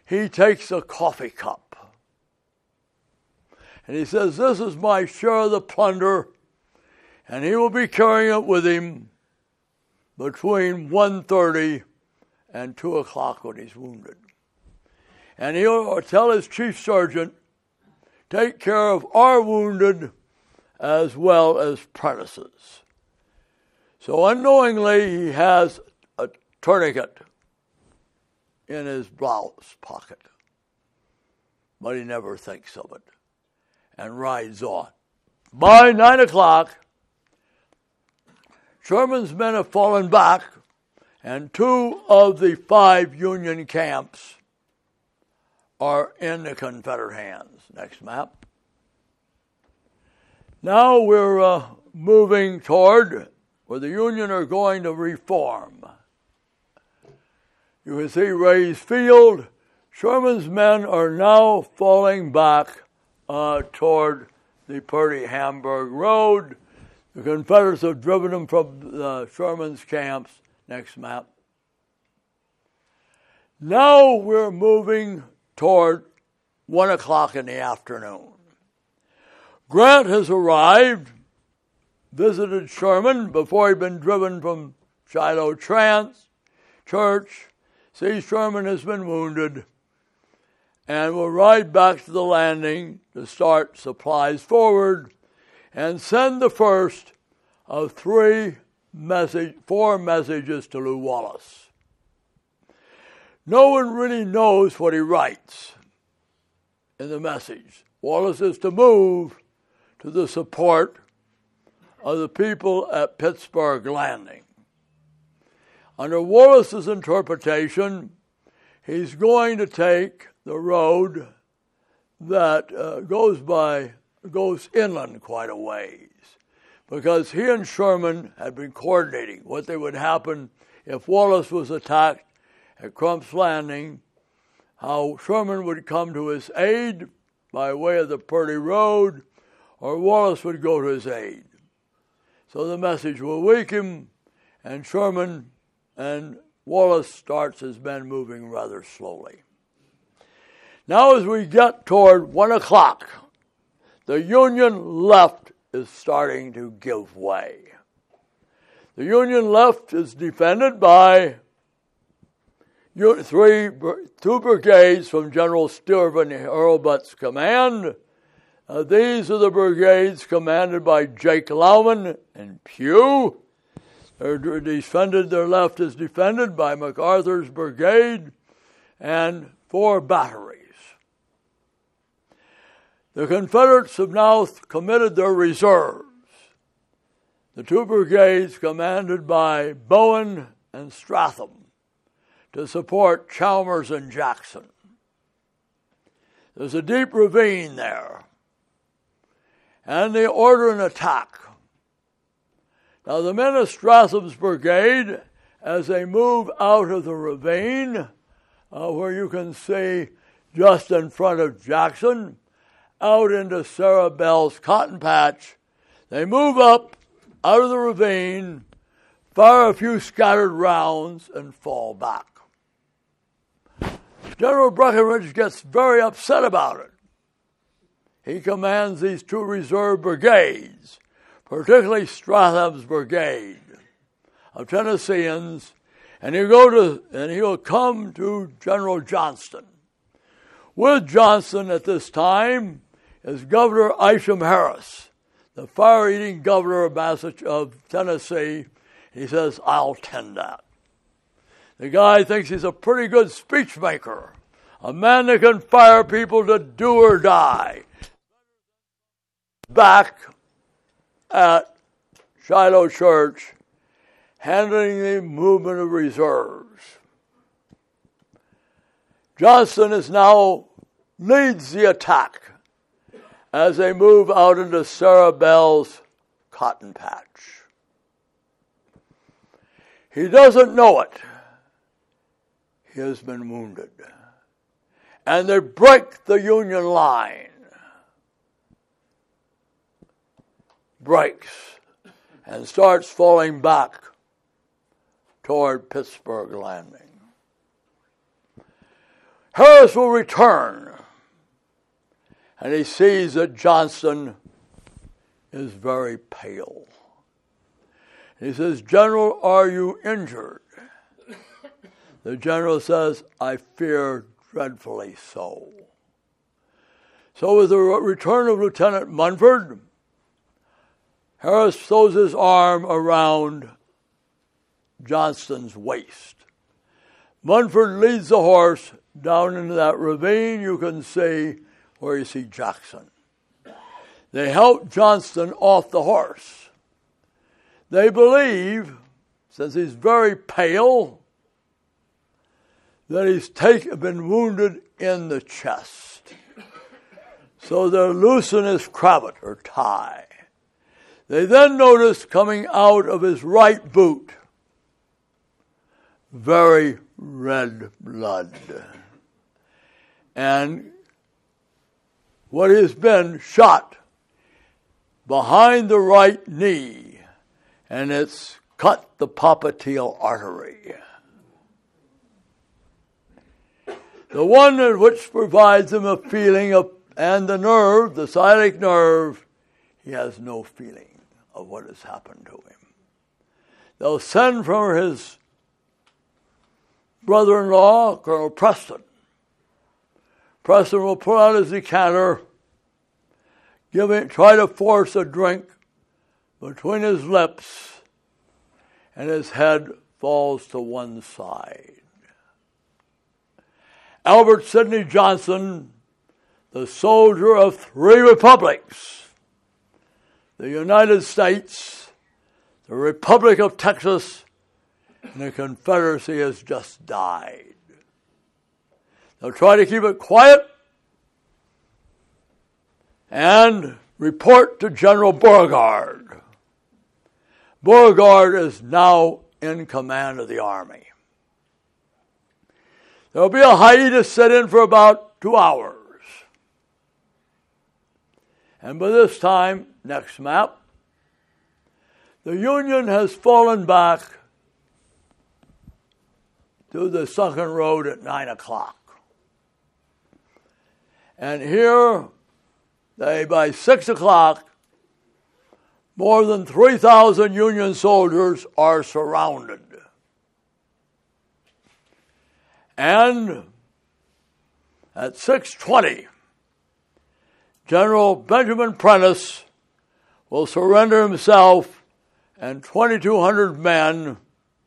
he takes a coffee cup. And he says, this is my share of the plunder, and he will be carrying it with him between one thirty and two o'clock when he's wounded. And he'll tell his chief sergeant, take care of our wounded as well as Prentice's. So unknowingly, he has a tourniquet in his blouse pocket, but he never thinks of it and rides on. By nine o'clock, Sherman's men have fallen back, and two of the five Union camps are in the Confederate hands. Next map. Now we're uh, moving toward where the Union are going to reform. You can see Ray's Field. Sherman's men are now falling back uh, toward the Purdy-Hamburg Road. The Confederates have driven them from uh, Sherman's camps. Next map. Now we're moving toward one o'clock in the afternoon. Grant has arrived, visited Sherman before he'd been driven from Shiloh Trance Church, sees Sherman has been wounded, and will ride back to the landing to start supplies forward and send the first of three message, four messages to Lew Wallace. No one really knows what he writes in the message. Wallace is to move to the support of the people at Pittsburgh Landing. Under Wallace's interpretation, he's going to take the road that uh, goes by goes inland quite a ways, because he and Sherman had been coordinating what they would happen if Wallace was attacked at Crump's Landing, how Sherman would come to his aid by way of the Purdy Road, or Wallace would go to his aid. So the message will weaken, and Sherman and Wallace starts his men moving rather slowly. Now as we get toward one o'clock, the Union left is starting to give way. The Union left is defended by three, two brigades from General Steuben Hurlbut's command. Uh, these are the brigades commanded by Jake Lauman and Pugh. They're defended, their left is defended by MacArthur's brigade and four batteries. The Confederates have now committed their reserves. The two brigades commanded by Bowen and Stratham to support Chalmers and Jackson. There's a deep ravine there, and they order an attack. Now the men of Stratham's brigade, as they move out of the ravine, uh, where you can see just in front of Jackson, out into Sarah Bell's cotton patch, they move up out of the ravine, fire a few scattered rounds, and fall back. General Breckinridge gets very upset about it. He commands these two reserve brigades, particularly Stratham's brigade of Tennesseans, and he'll go to and he'll come to General Johnston. With Johnston at this time is Governor Isham Harris, the fire-eating governor of, Massach- of Tennessee. He says, I'll tend that. The guy thinks he's a pretty good speech maker, a man that can fire people to do or die. Back at Shiloh Church, handling the movement of reserves. Johnston is now leads the attack as they move out into Sarah Bell's cotton patch. He doesn't know it. He has been wounded. And they break the Union line. Breaks and starts falling back toward Pittsburgh Landing. Harris will return, and he sees that Johnston is very pale. He says, "General, are you injured?" The general says, "I fear dreadfully so." So with the return of Lieutenant Munford, Harris throws his arm around Johnston's waist. Munford leads the horse down into that ravine you can see where you see Jackson. They help Johnston off the horse. They believe, since he's very pale, that he's take, been wounded in the chest. So they loosen his cravat or tie. They then notice coming out of his right boot very red blood. And what has been shot behind the right knee, and it's cut the popliteal artery. The one which provides him a feeling of, and the nerve, the sciatic nerve, he has no feeling of what has happened to him. They'll send for his brother-in-law, Colonel Preston. Preston will pull out his decanter, give it, try to force a drink between his lips, and his head falls to one side. Albert Sidney Johnston, the soldier of three republics, the United States, the Republic of Texas, and the Confederacy, has just died. They'll try to keep it quiet and report to General Beauregard. Beauregard is now in command of the army. There will be a hiatus set in for about two hours. And by this time, next map, the Union has fallen back to the sunken road at nine o'clock. And here, they, by six o'clock, more than three thousand Union soldiers are surrounded. And at six twenty, General Benjamin Prentiss will surrender himself and twenty-two hundred men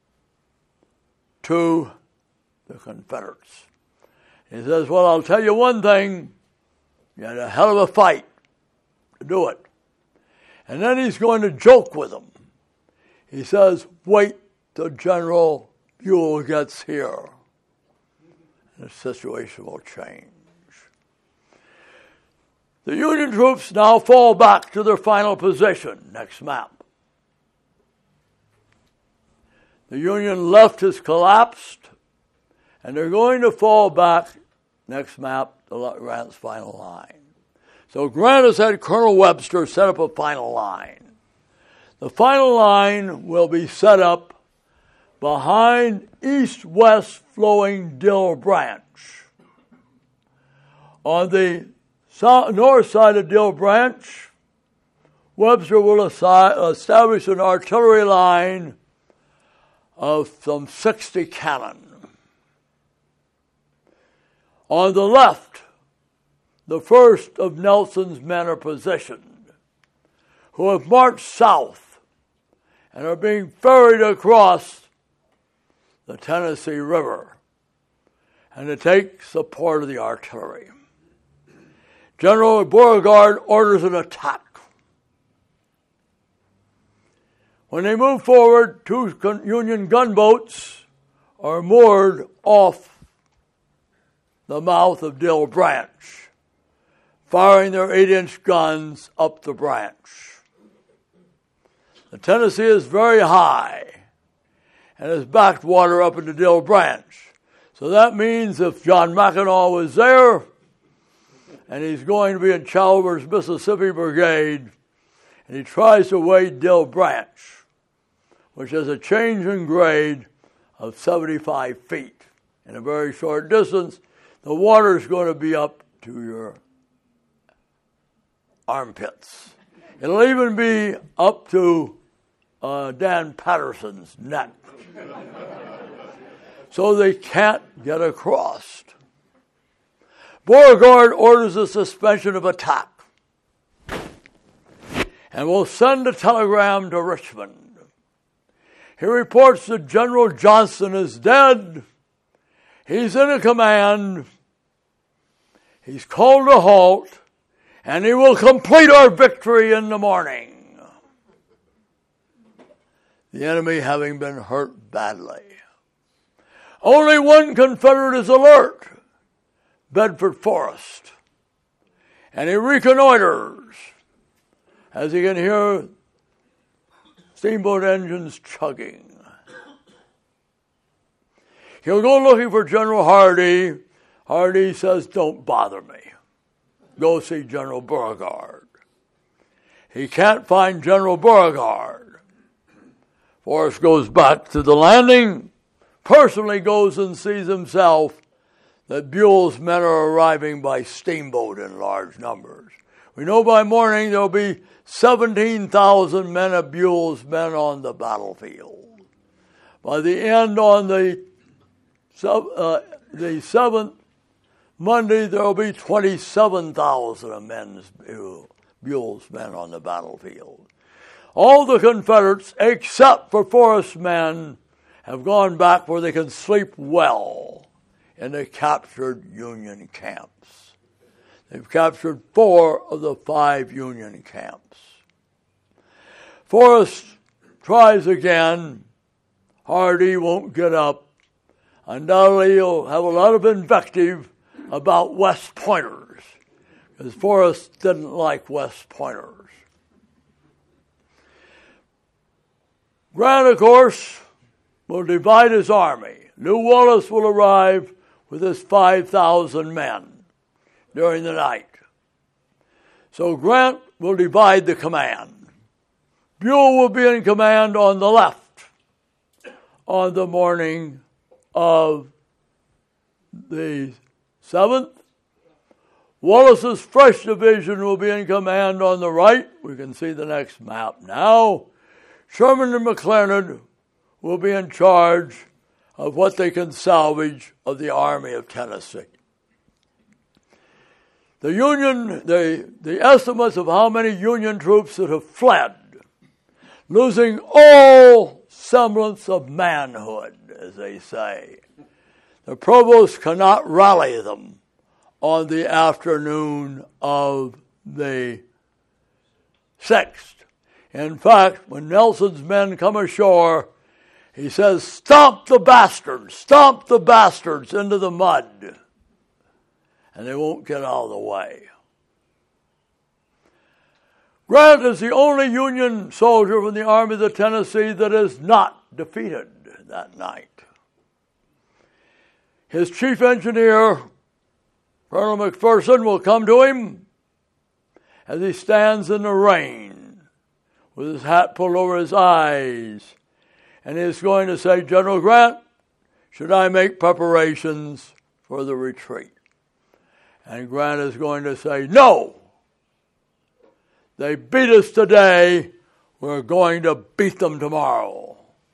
to the Confederates. He says, "Well, I'll tell you one thing, you had a hell of a fight to do it." And then he's going to joke with them. He says, "Wait till General Buell gets here. The situation will change." The Union troops now fall back to their final position. Next map. The Union left has collapsed, and they're going to fall back, next map, to Grant's final line. So Grant has had Colonel Webster set up a final line. The final line will be set up behind east-west flowing Dill Branch. On the south, north side of Dill Branch, Webster will assi- establish an artillery line of some sixty cannon. On the left, the first of Nelson's men are positioned, who have marched south and are being ferried across the Tennessee River, and to take support of the artillery. General Beauregard orders an attack. When they move forward, two Union gunboats are moored off the mouth of Dill Branch, firing their eight-inch guns up the branch. The Tennessee is very high and has backed water up into Dill Branch. So that means if John Mackinac was there, and he's going to be in Chalmers, Mississippi Brigade, and he tries to wade Dill Branch, which has a change in grade of seventy-five feet in a very short distance, the water's going to be up to your armpits. It'll even be up to uh, Dan Patterson's neck. So they can't get across. Beauregard orders a suspension of attack and will send a telegram to Richmond. He reports that General Johnston is dead. He's in a command. He's called a halt, and he will complete our victory in the morning. The enemy having been hurt badly. Only one Confederate is alert, Bedford Forrest. And he reconnoiters as he can hear steamboat engines chugging. He'll go looking for General Hardee. Hardee says, don't bother me. Go see General Beauregard. He can't find General Beauregard. Forrest goes back to the landing, personally goes and sees himself that Buell's men are arriving by steamboat in large numbers. We know by morning there'll be seventeen thousand men of Buell's men on the battlefield. By the end on the, uh, the seventh, Monday, there'll be twenty-seven thousand of men's, Buell's men on the battlefield. All the Confederates, except for Forrest's men, have gone back where they can sleep well in the captured Union camps. They've captured four of the five Union camps. Forrest tries again. Hardee won't get up. Undoubtedly, he'll have a lot of invective about West Pointers, because Forrest didn't like West Pointers. Grant, of course, will divide his army. Lew Wallace will arrive with his five thousand men during the night. So Grant will divide the command. Buell will be in command on the left on the morning of the seventh. Wallace's fresh division will be in command on the right. We can see the next map now. Sherman and McClernand will be in charge of what they can salvage of the Army of Tennessee. The Union, the, the estimates of how many Union troops that have fled, losing all semblance of manhood, as they say. The provost cannot rally them on the afternoon of the sixth. In fact, when Nelson's men come ashore, he says, stomp the bastards, stomp the bastards into the mud. And they won't get out of the way. Grant is the only Union soldier from the Army of the Tennessee that is not defeated that night. His chief engineer, Colonel McPherson, will come to him as he stands in the rain with his hat pulled over his eyes. And he's going to say, General Grant, should I make preparations for the retreat? And Grant is going to say, no. They beat us today. We're going to beat them tomorrow.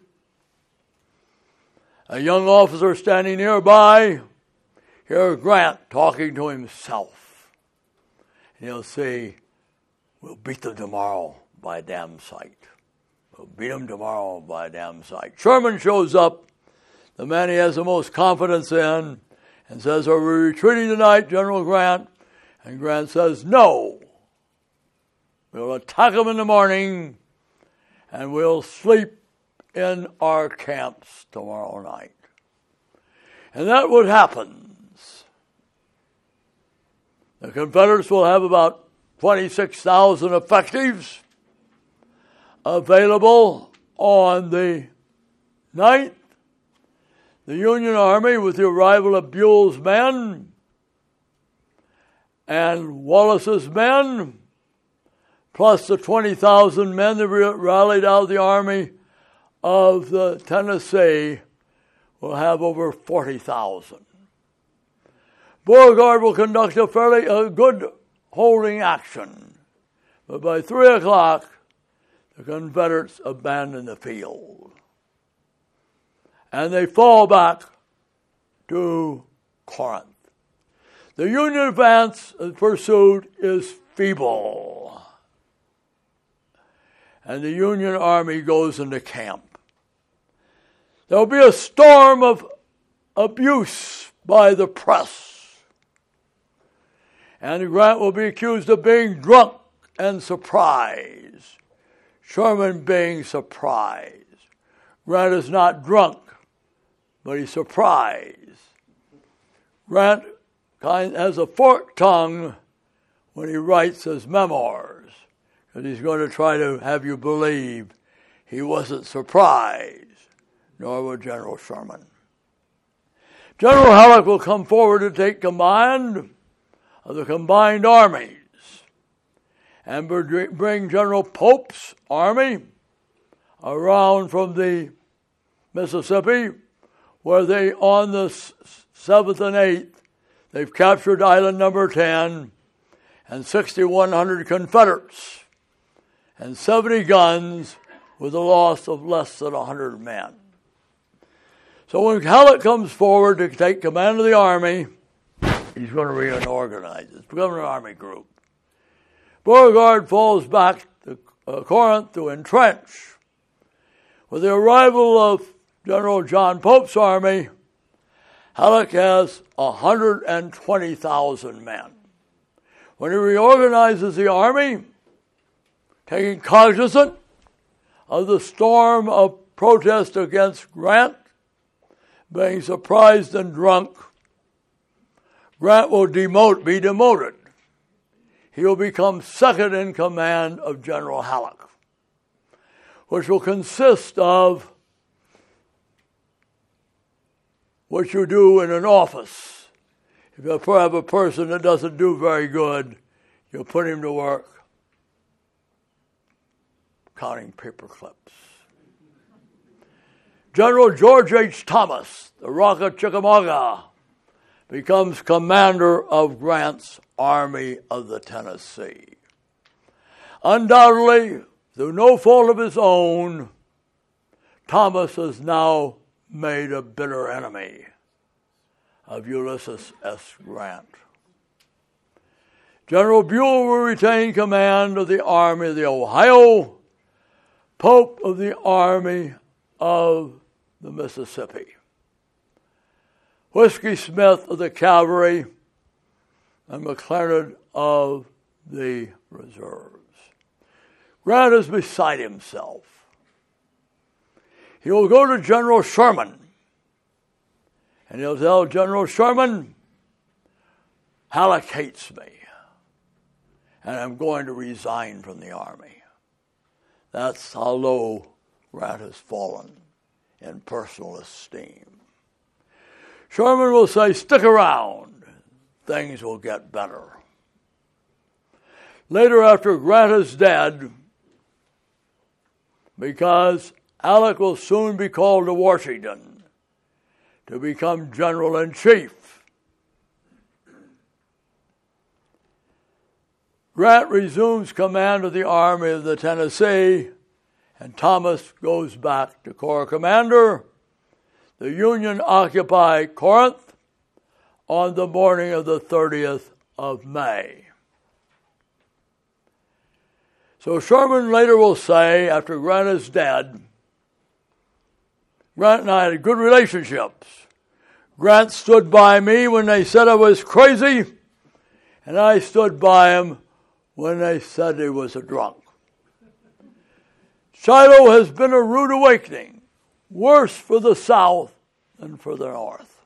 A young officer standing nearby, hear Grant talking to himself. And he'll say, we'll beat them tomorrow by a damn sight. We'll beat them tomorrow by a damn sight. Sherman shows up, the man he has the most confidence in, and says, are we retreating tonight, General Grant? And Grant says, no. We'll attack them in the morning, and we'll sleep in our camps tomorrow night. And that what happens. The Confederates will have about twenty-six thousand effectives available on the ninth. The Union Army, with the arrival of Buell's men and Wallace's men, plus the twenty thousand men that rallied out of the Army of the Tennessee, will have over forty thousand. Beauregard will conduct a fairly a good holding action, but by three o'clock, the Confederates abandon the field, and they fall back to Corinth. The Union advance and pursuit is feeble, and the Union Army goes into camp. There will be a storm of abuse by the press, and Grant will be accused of being drunk and surprised. Sherman being surprised. Grant is not drunk, but he's surprised. Grant kind has a forked tongue when he writes his memoirs, because he's going to try to have you believe he wasn't surprised, nor was General Sherman. General Halleck will come forward to take command of the combined armies and bring General Pope's army around from the Mississippi, where they, on the seventh and eighth, they've captured island number ten and sixty-one hundred Confederates and seventy guns with a loss of less than one hundred men. So when Halleck comes forward to take command of the army, he's going to reorganize. It's becoming an army group. Beauregard falls back to uh, Corinth to entrench. With the arrival of General John Pope's army, Halleck has one hundred twenty thousand men. When he reorganizes the army, taking cognizance of the storm of protest against Grant, being surprised and drunk, Grant will demote, be demoted. He will become second in command of General Halleck, which will consist of what you do in an office. If you have a person that doesn't do very good, you put him to work counting paper clips. General George H. Thomas, the Rock of Chickamauga, becomes commander of Grant's Army of the Tennessee. Undoubtedly, through no fault of his own, Thomas has now made a bitter enemy of Ulysses S. Grant. General Buell will retain command of the Army of the Ohio, Pope of the Army of the Mississippi, Whiskey Smith of the cavalry, and McClernand of the reserves. Grant is beside himself. He will go to General Sherman, and he'll tell General Sherman, Halleck hates me, and I'm going to resign from the army. That's how low Grant has fallen in personal esteem. Sherman will say, stick around, things will get better. Later, after Grant is dead, because Halleck will soon be called to Washington to become General-in-Chief, Grant resumes command of the Army of the Tennessee, and Thomas goes back to Corps Commander. The Union occupy Corinth on the morning of the thirtieth of May. So Sherman later will say, after Grant is dead, Grant and I had good relationships. Grant stood by me when they said I was crazy, and I stood by him when they said he was a drunk. Shiloh has been a rude awakening, worse for the South than for the North.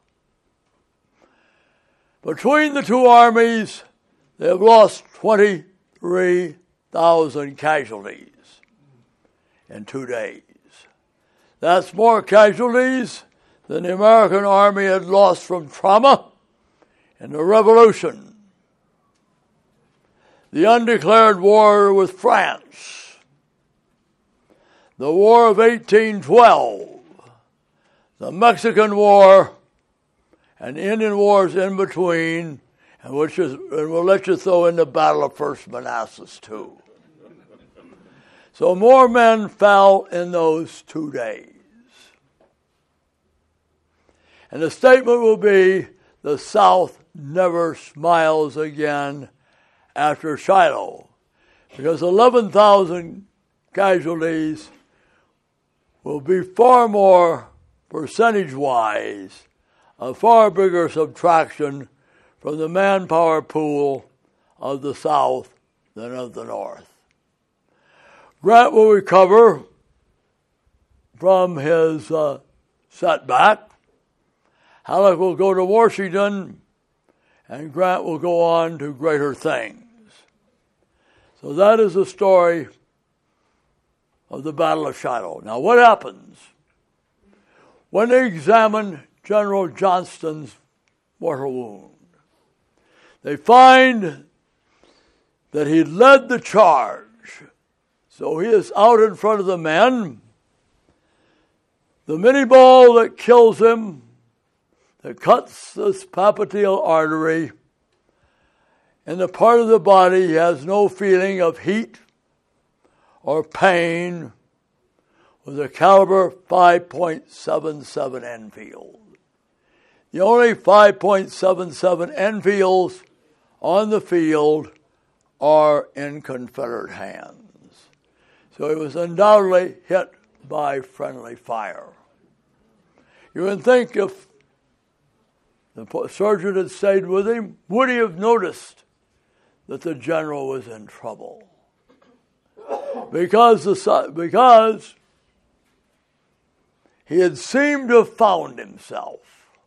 Between the two armies, they have lost twenty-three thousand casualties in two days. That's more casualties than the American army had lost from trauma in the Revolution, the undeclared war with France, the War of eighteen twelve, the Mexican War, and Indian wars in between, and, which is, and we'll let you throw in the Battle of First Manassas too. So more men fell in those two days. And the statement will be, the South never smiles again after Shiloh, because eleven thousand casualties will be far more, percentage-wise, a far bigger subtraction from the manpower pool of the South than of the North. Grant will recover from his uh, setback. Halleck will go to Washington, and Grant will go on to greater things. So that is the story of the Battle of Shiloh. Now, what happens when they examine General Johnston's mortal wound? They find that he led the charge. So he is out in front of the men. The mini ball that kills him, that cuts this popliteal artery, in the part of the body he has no feeling of heat or pain, was a caliber five point seven seven Enfield. The only five point seven seven Enfields on the field are in Confederate hands. So he was undoubtedly hit by friendly fire. You would think if the surgeon had stayed with him, would he have noticed that the general was in trouble? Because, the, because he had seemed to have found himself.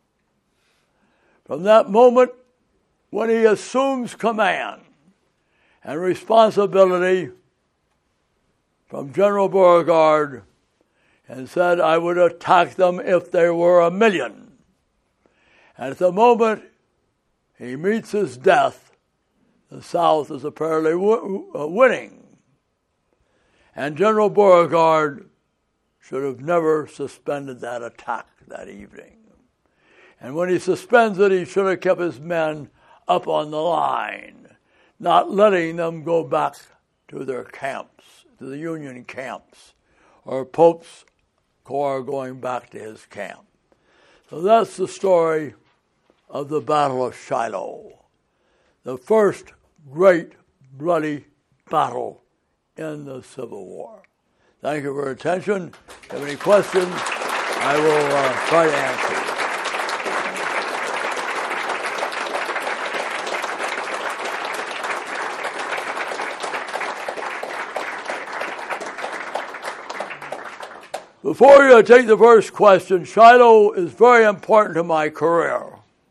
From that moment when he assumes command and responsibility from General Beauregard and said, I would attack them if there were a million. And at the moment he meets his death, the South is apparently w- winning. And General Beauregard should have never suspended that attack that evening. And when he suspends it, he should have kept his men up on the line, not letting them go back to their camps, to the Union camps, or Pope's corps going back to his camp. So that's the story of the Battle of Shiloh, the first great bloody battle in the Civil War. Thank you for your attention. If you have any questions, I will uh, try to answer. Before you take the first question, Shiloh is very important to my career.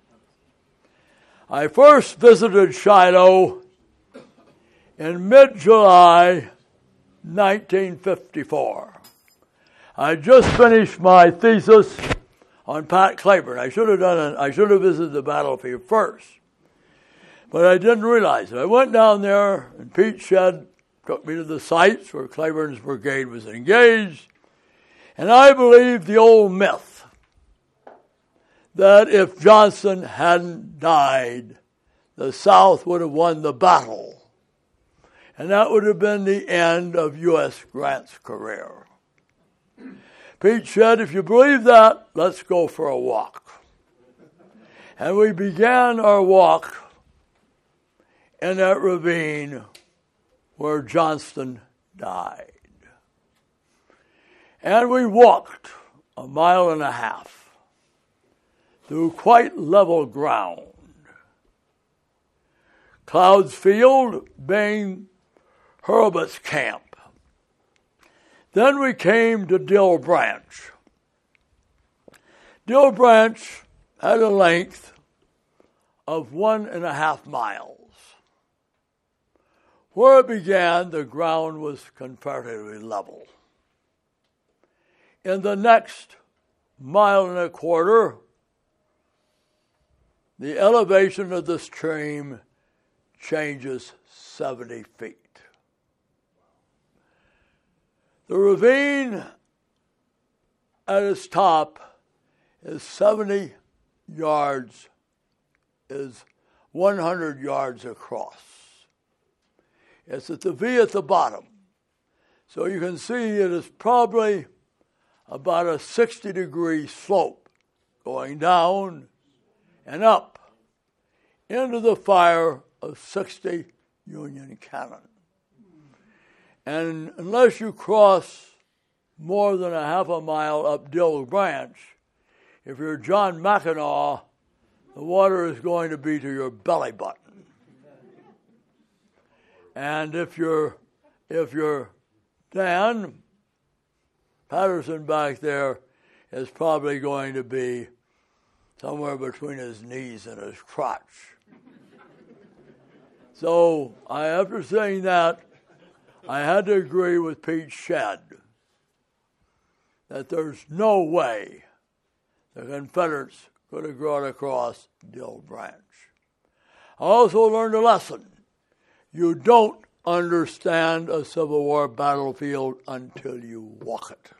I first visited Shiloh in mid-July nineteen fifty-four. I just finished my thesis on Pat Claiborne. I should have done it. I should have visited the battlefield first, but I didn't realize it. I went down there, and Pete Shedd took me to the sites where Claiborne's brigade was engaged. And I believe the old myth that if Johnston hadn't died, the South would have won the battle. And that would have been the end of U S Grant's career. Pete said, if you believe that, let's go for a walk. And we began our walk in that ravine where Johnston died. And we walked a mile and a half through quite level ground. Clouds Field being Hurlbut's camp. Then we came to Dill Branch. Dill Branch had a length of one and a half miles. Where it began, the ground was comparatively level. In the next mile and a quarter, the elevation of the stream changes seventy feet. The ravine at its top is seventy yards, is one hundred yards across. It's at the V at the bottom. So you can see it is probably about a sixty degree slope going down and up into the fire of sixty Union cannon. And unless you cross more than a half a mile up Dill Branch, if you're John Mackinac, the water is going to be to your belly button. And if you're if you're Dan Patterson back there, is probably going to be somewhere between his knees and his crotch. So, I, after saying that, I had to agree with Pete Shedd that there's no way the Confederates could have gone across Dill Branch. I also learned a lesson. You don't understand a Civil War battlefield until you walk it.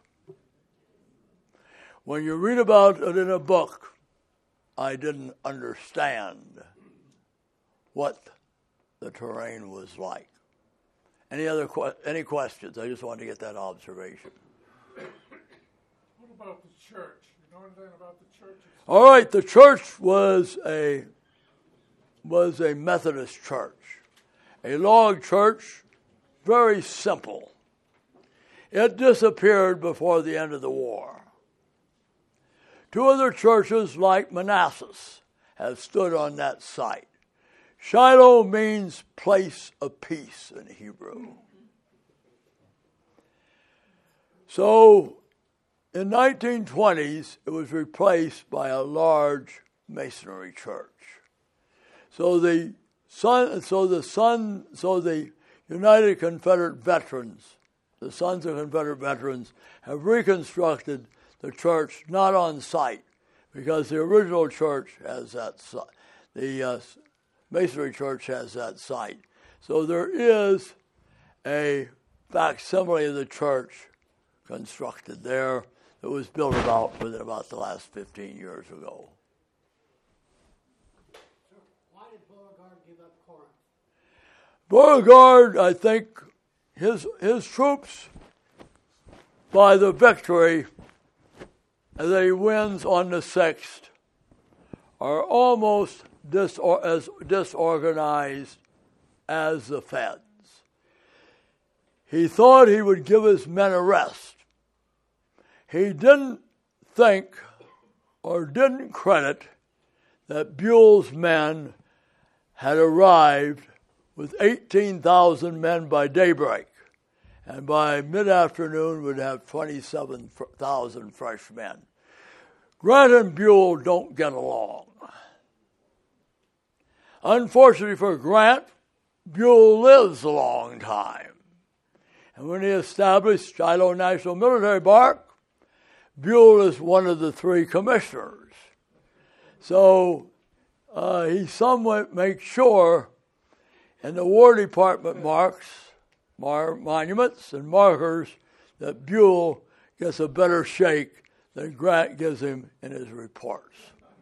When you read about it in a book, I didn't understand what the terrain was like. Any other que- any questions? I just wanted to get that observation. What about the church? You know anything about the church? All right, the church was a was a Methodist church, a log church, very simple. It disappeared before the end of the war. Two other churches, like Manassas, have stood on that site. Shiloh means place of peace in Hebrew. So, in nineteen twenties, it was replaced by a large masonry church. So the son, so the son, so the United Confederate Veterans, the Sons of Confederate Veterans, have reconstructed the church not on site, because the original church has that site. The uh, Masonry Church has that site. So there is a facsimile of the church constructed there that was built about within about the last fifteen years ago. So why did Beauregard give up Corinth? Beauregard, I think, his his troops, by the victory that he wins on the sixth, are almost disor- as disorganized as the Feds. He thought he would give his men a rest. He didn't think or didn't credit that Buell's men had arrived with eighteen thousand men by daybreak, and by mid-afternoon would have twenty-seven thousand fresh men. Grant and Buell don't get along. Unfortunately for Grant, Buell lives a long time. And when he established Shiloh National Military Park, Buell is one of the three commissioners. So uh, he somewhat makes sure in the War Department marks, mar- monuments and markers, that Buell gets a better shake than Grant gives him in his reports.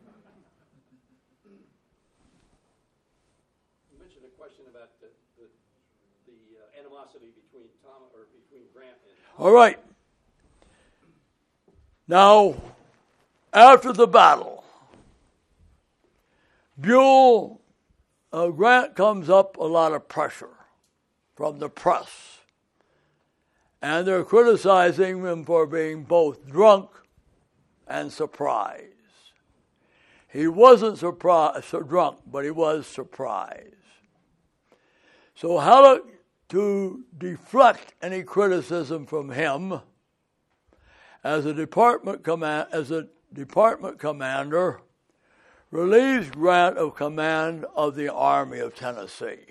You mentioned a question about the, the, the uh, animosity between Tom or between Grant and Tom. All right. Now, after the battle, Buell, uh, Grant comes up a lot of pressure from the press. And they're criticizing him for being both drunk and surprised. He wasn't surprised, so drunk, but he was surprised. So Halleck, to deflect any criticism from him, as a department command, as a department commander, relieves Grant of command of the Army of Tennessee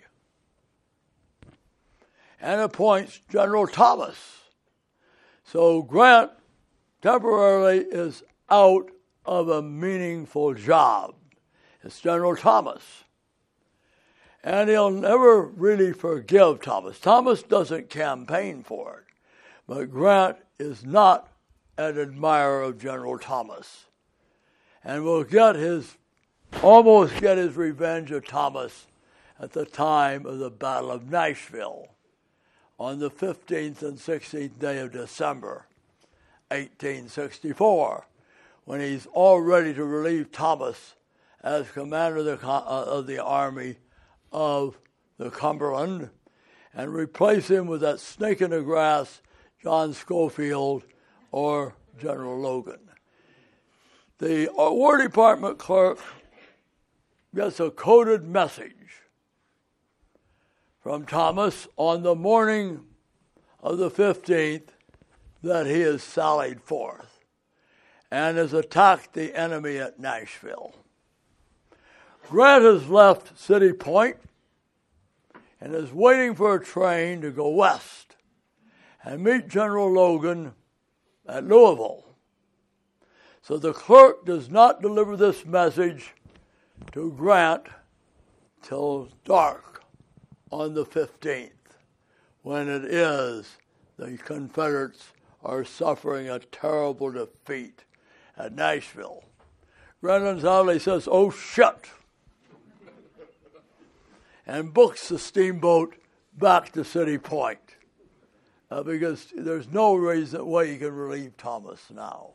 and appoints General Thomas. So Grant temporarily is out of a meaningful job. It's General Thomas. And he'll never really forgive Thomas. Thomas doesn't campaign for it, but Grant is not an admirer of General Thomas. and will get his, almost get his revenge of Thomas at the time of the Battle of Nashville on the fifteenth and sixteenth day of December, eighteen sixty-four, when he's all ready to relieve Thomas as commander of the, uh, of the army of the Cumberland and replace him with that snake in the grass, John Schofield or General Logan. The War Department clerk gets a coded message from Thomas on the morning of the fifteenth that he has sallied forth and has attacked the enemy at Nashville. Grant has left City Point and is waiting for a train to go west and meet General Logan at Louisville. So the clerk does not deliver this message to Grant till dark on the fifteenth, when it is the Confederates are suffering a terrible defeat at Nashville. Grant undoubtedly says, "Oh shit," and books the steamboat back to City Point uh, because there's no reason way you can relieve Thomas now.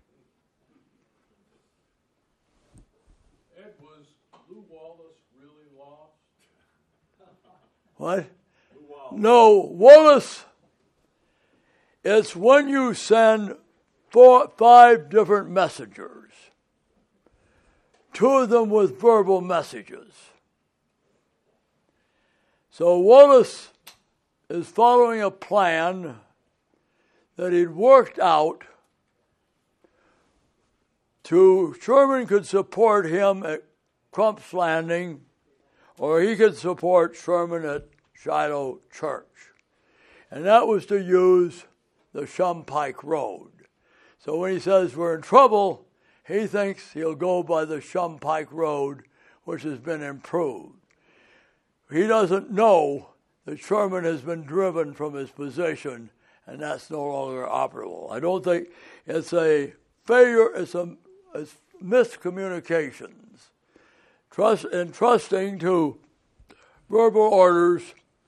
Ed, was Lew Wallace really lost? What? No, Wallace, it's when you send four, five different messengers, two of them with verbal messages. So Wallace is following a plan that he'd worked out to Sherman could support him at Crump's Landing, or he could support Sherman at Shiloh Church. And that was to use the Shumpike Road. So when he says we're in trouble, he thinks he'll go by the Shumpike Road, which has been improved. He doesn't know that Sherman has been driven from his position, and that's no longer operable. I don't think it's a failure, it's a it's miscommunications. Trust entrusting to verbal orders,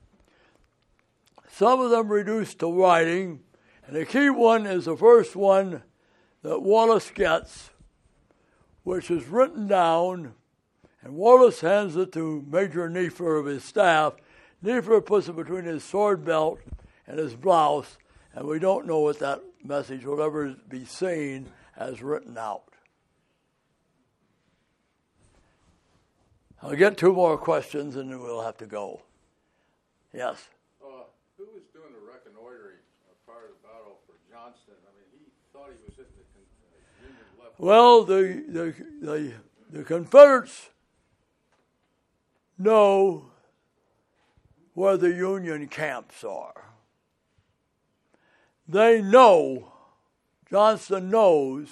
some of them reduced to writing, and the key one is the first one that Wallace gets, which is written down, and Wallace hands it to Major Neiffer of his staff. Neiffer puts it between his sword belt and his blouse, and we don't know what that message will ever be seen as written out. I'll get two more questions and then we'll have to go. Yes? Uh, who was doing the reconnoitering prior to the battle for Johnston? I mean, he thought he was at the uh, Union left. Well, the, the, the, the Confederates know where the Union camps are. They know, Johnston knows,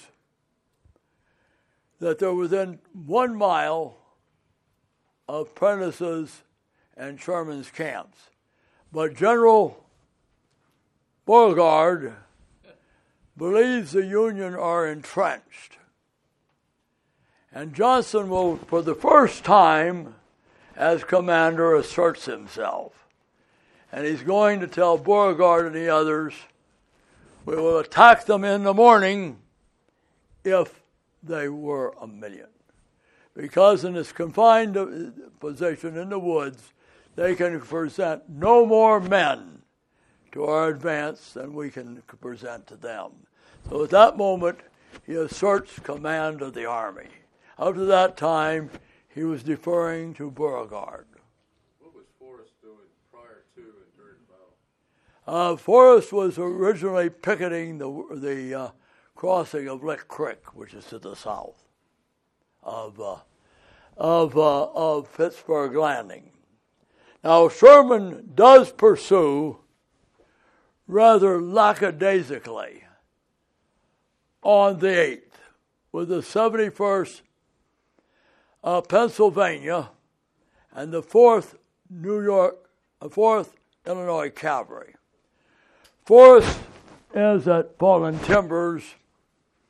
that they're within one mile of Prentice's and Sherman's camps. But General Beauregard believes the Union are entrenched. And Johnston will, for the first time as commander, asserts himself. And he's going to tell Beauregard and the others, we will attack them in the morning if they were a million. Because in this confined position in the woods, they can present no more men to our advance than we can present to them. So at that moment, he asserts command of the army. Up to that time, he was deferring to Beauregard. What was Forrest doing prior to and during the battle? Uh, Forrest was originally picketing the the uh, crossing of Lick Creek, which is to the south of uh, of uh, of Pittsburgh Landing. Now Sherman does pursue rather lackadaisically on the eighth with the seventy-first uh, Pennsylvania and the fourth New York, uh, fourth Illinois Cavalry. Forrest is at Fallen Timbers,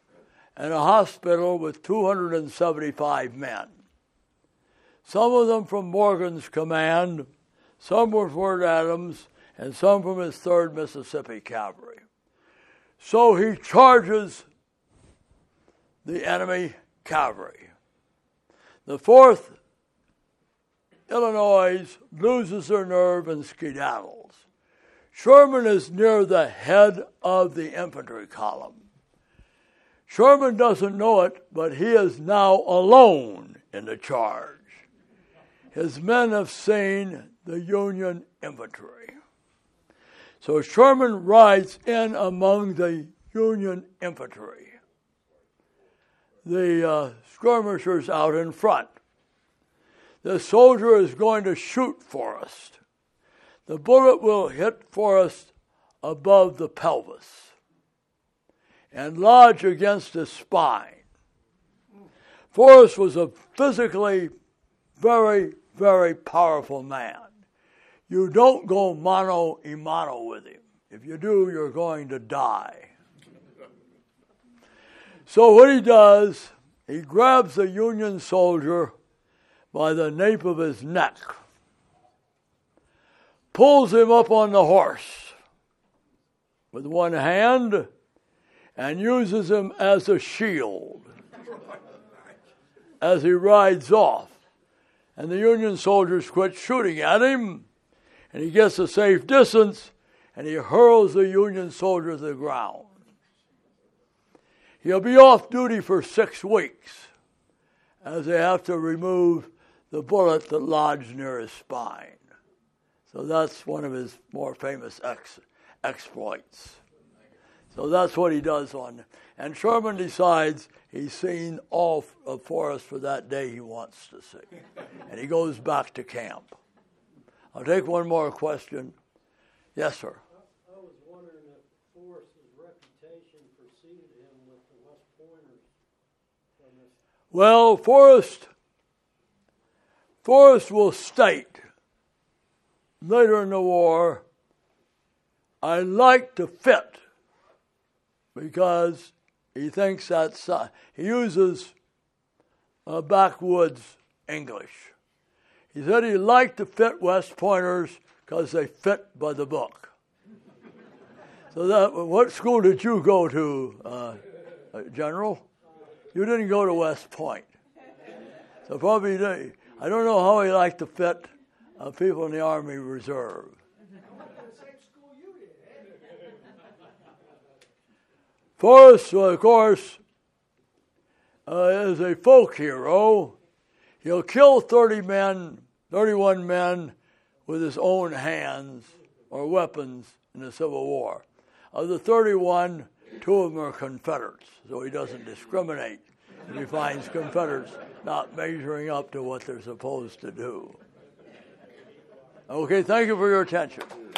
and a hospital with two hundred seventy-five men. Some of them from Morgan's command, some were Fort Adams, and some from his third Mississippi Cavalry. So he charges the enemy cavalry. The fourth Illinois loses their nerve and skedaddles. Sherman is near the head of the infantry column. Sherman doesn't know it, but he is now alone in the charge. His men have seen the Union infantry. So Sherman rides in among the Union infantry. The uh, skirmishers out in front. The soldier is going to shoot Forrest. The bullet will hit Forrest above the pelvis and lodge against his spine. Forrest was a physically very, very powerful man. You don't go mano a mano with him. If you do, you're going to die. So what he does, he grabs the Union soldier by the nape of his neck, pulls him up on the horse with one hand, and uses him as a shield as he rides off. And the Union soldiers quit shooting at him, and he gets a safe distance, and he hurls the Union soldier to the ground. He'll be off duty for six weeks as they have to remove the bullet that lodged near his spine. So that's one of his more famous ex- exploits. So that's what he does on. And Sherman decides he's seen all of Forrest for that day he wants to see. And he goes back to camp. I'll take one more question. Yes, sir. I, I was wondering if Forrest's reputation preceded him with the West Pointers. From this. Well, Forrest, Forrest will state later in the war, I like to fit, because he thinks that's, uh, he uses uh, backwoods English. He said he liked to fit West Pointers because they fit by the book. So that, what school did you go to, uh, General? You didn't go to West Point. So probably, I don't know how he liked to fit uh, people in the Army Reserve. Forrest, of course, uh, is a folk hero. He'll kill thirty men, thirty-one men with his own hands or weapons in the Civil War. Of the thirty-one, two of them are Confederates, so he doesn't discriminate if he finds Confederates not measuring up to what they're supposed to do. Okay, thank you for your attention.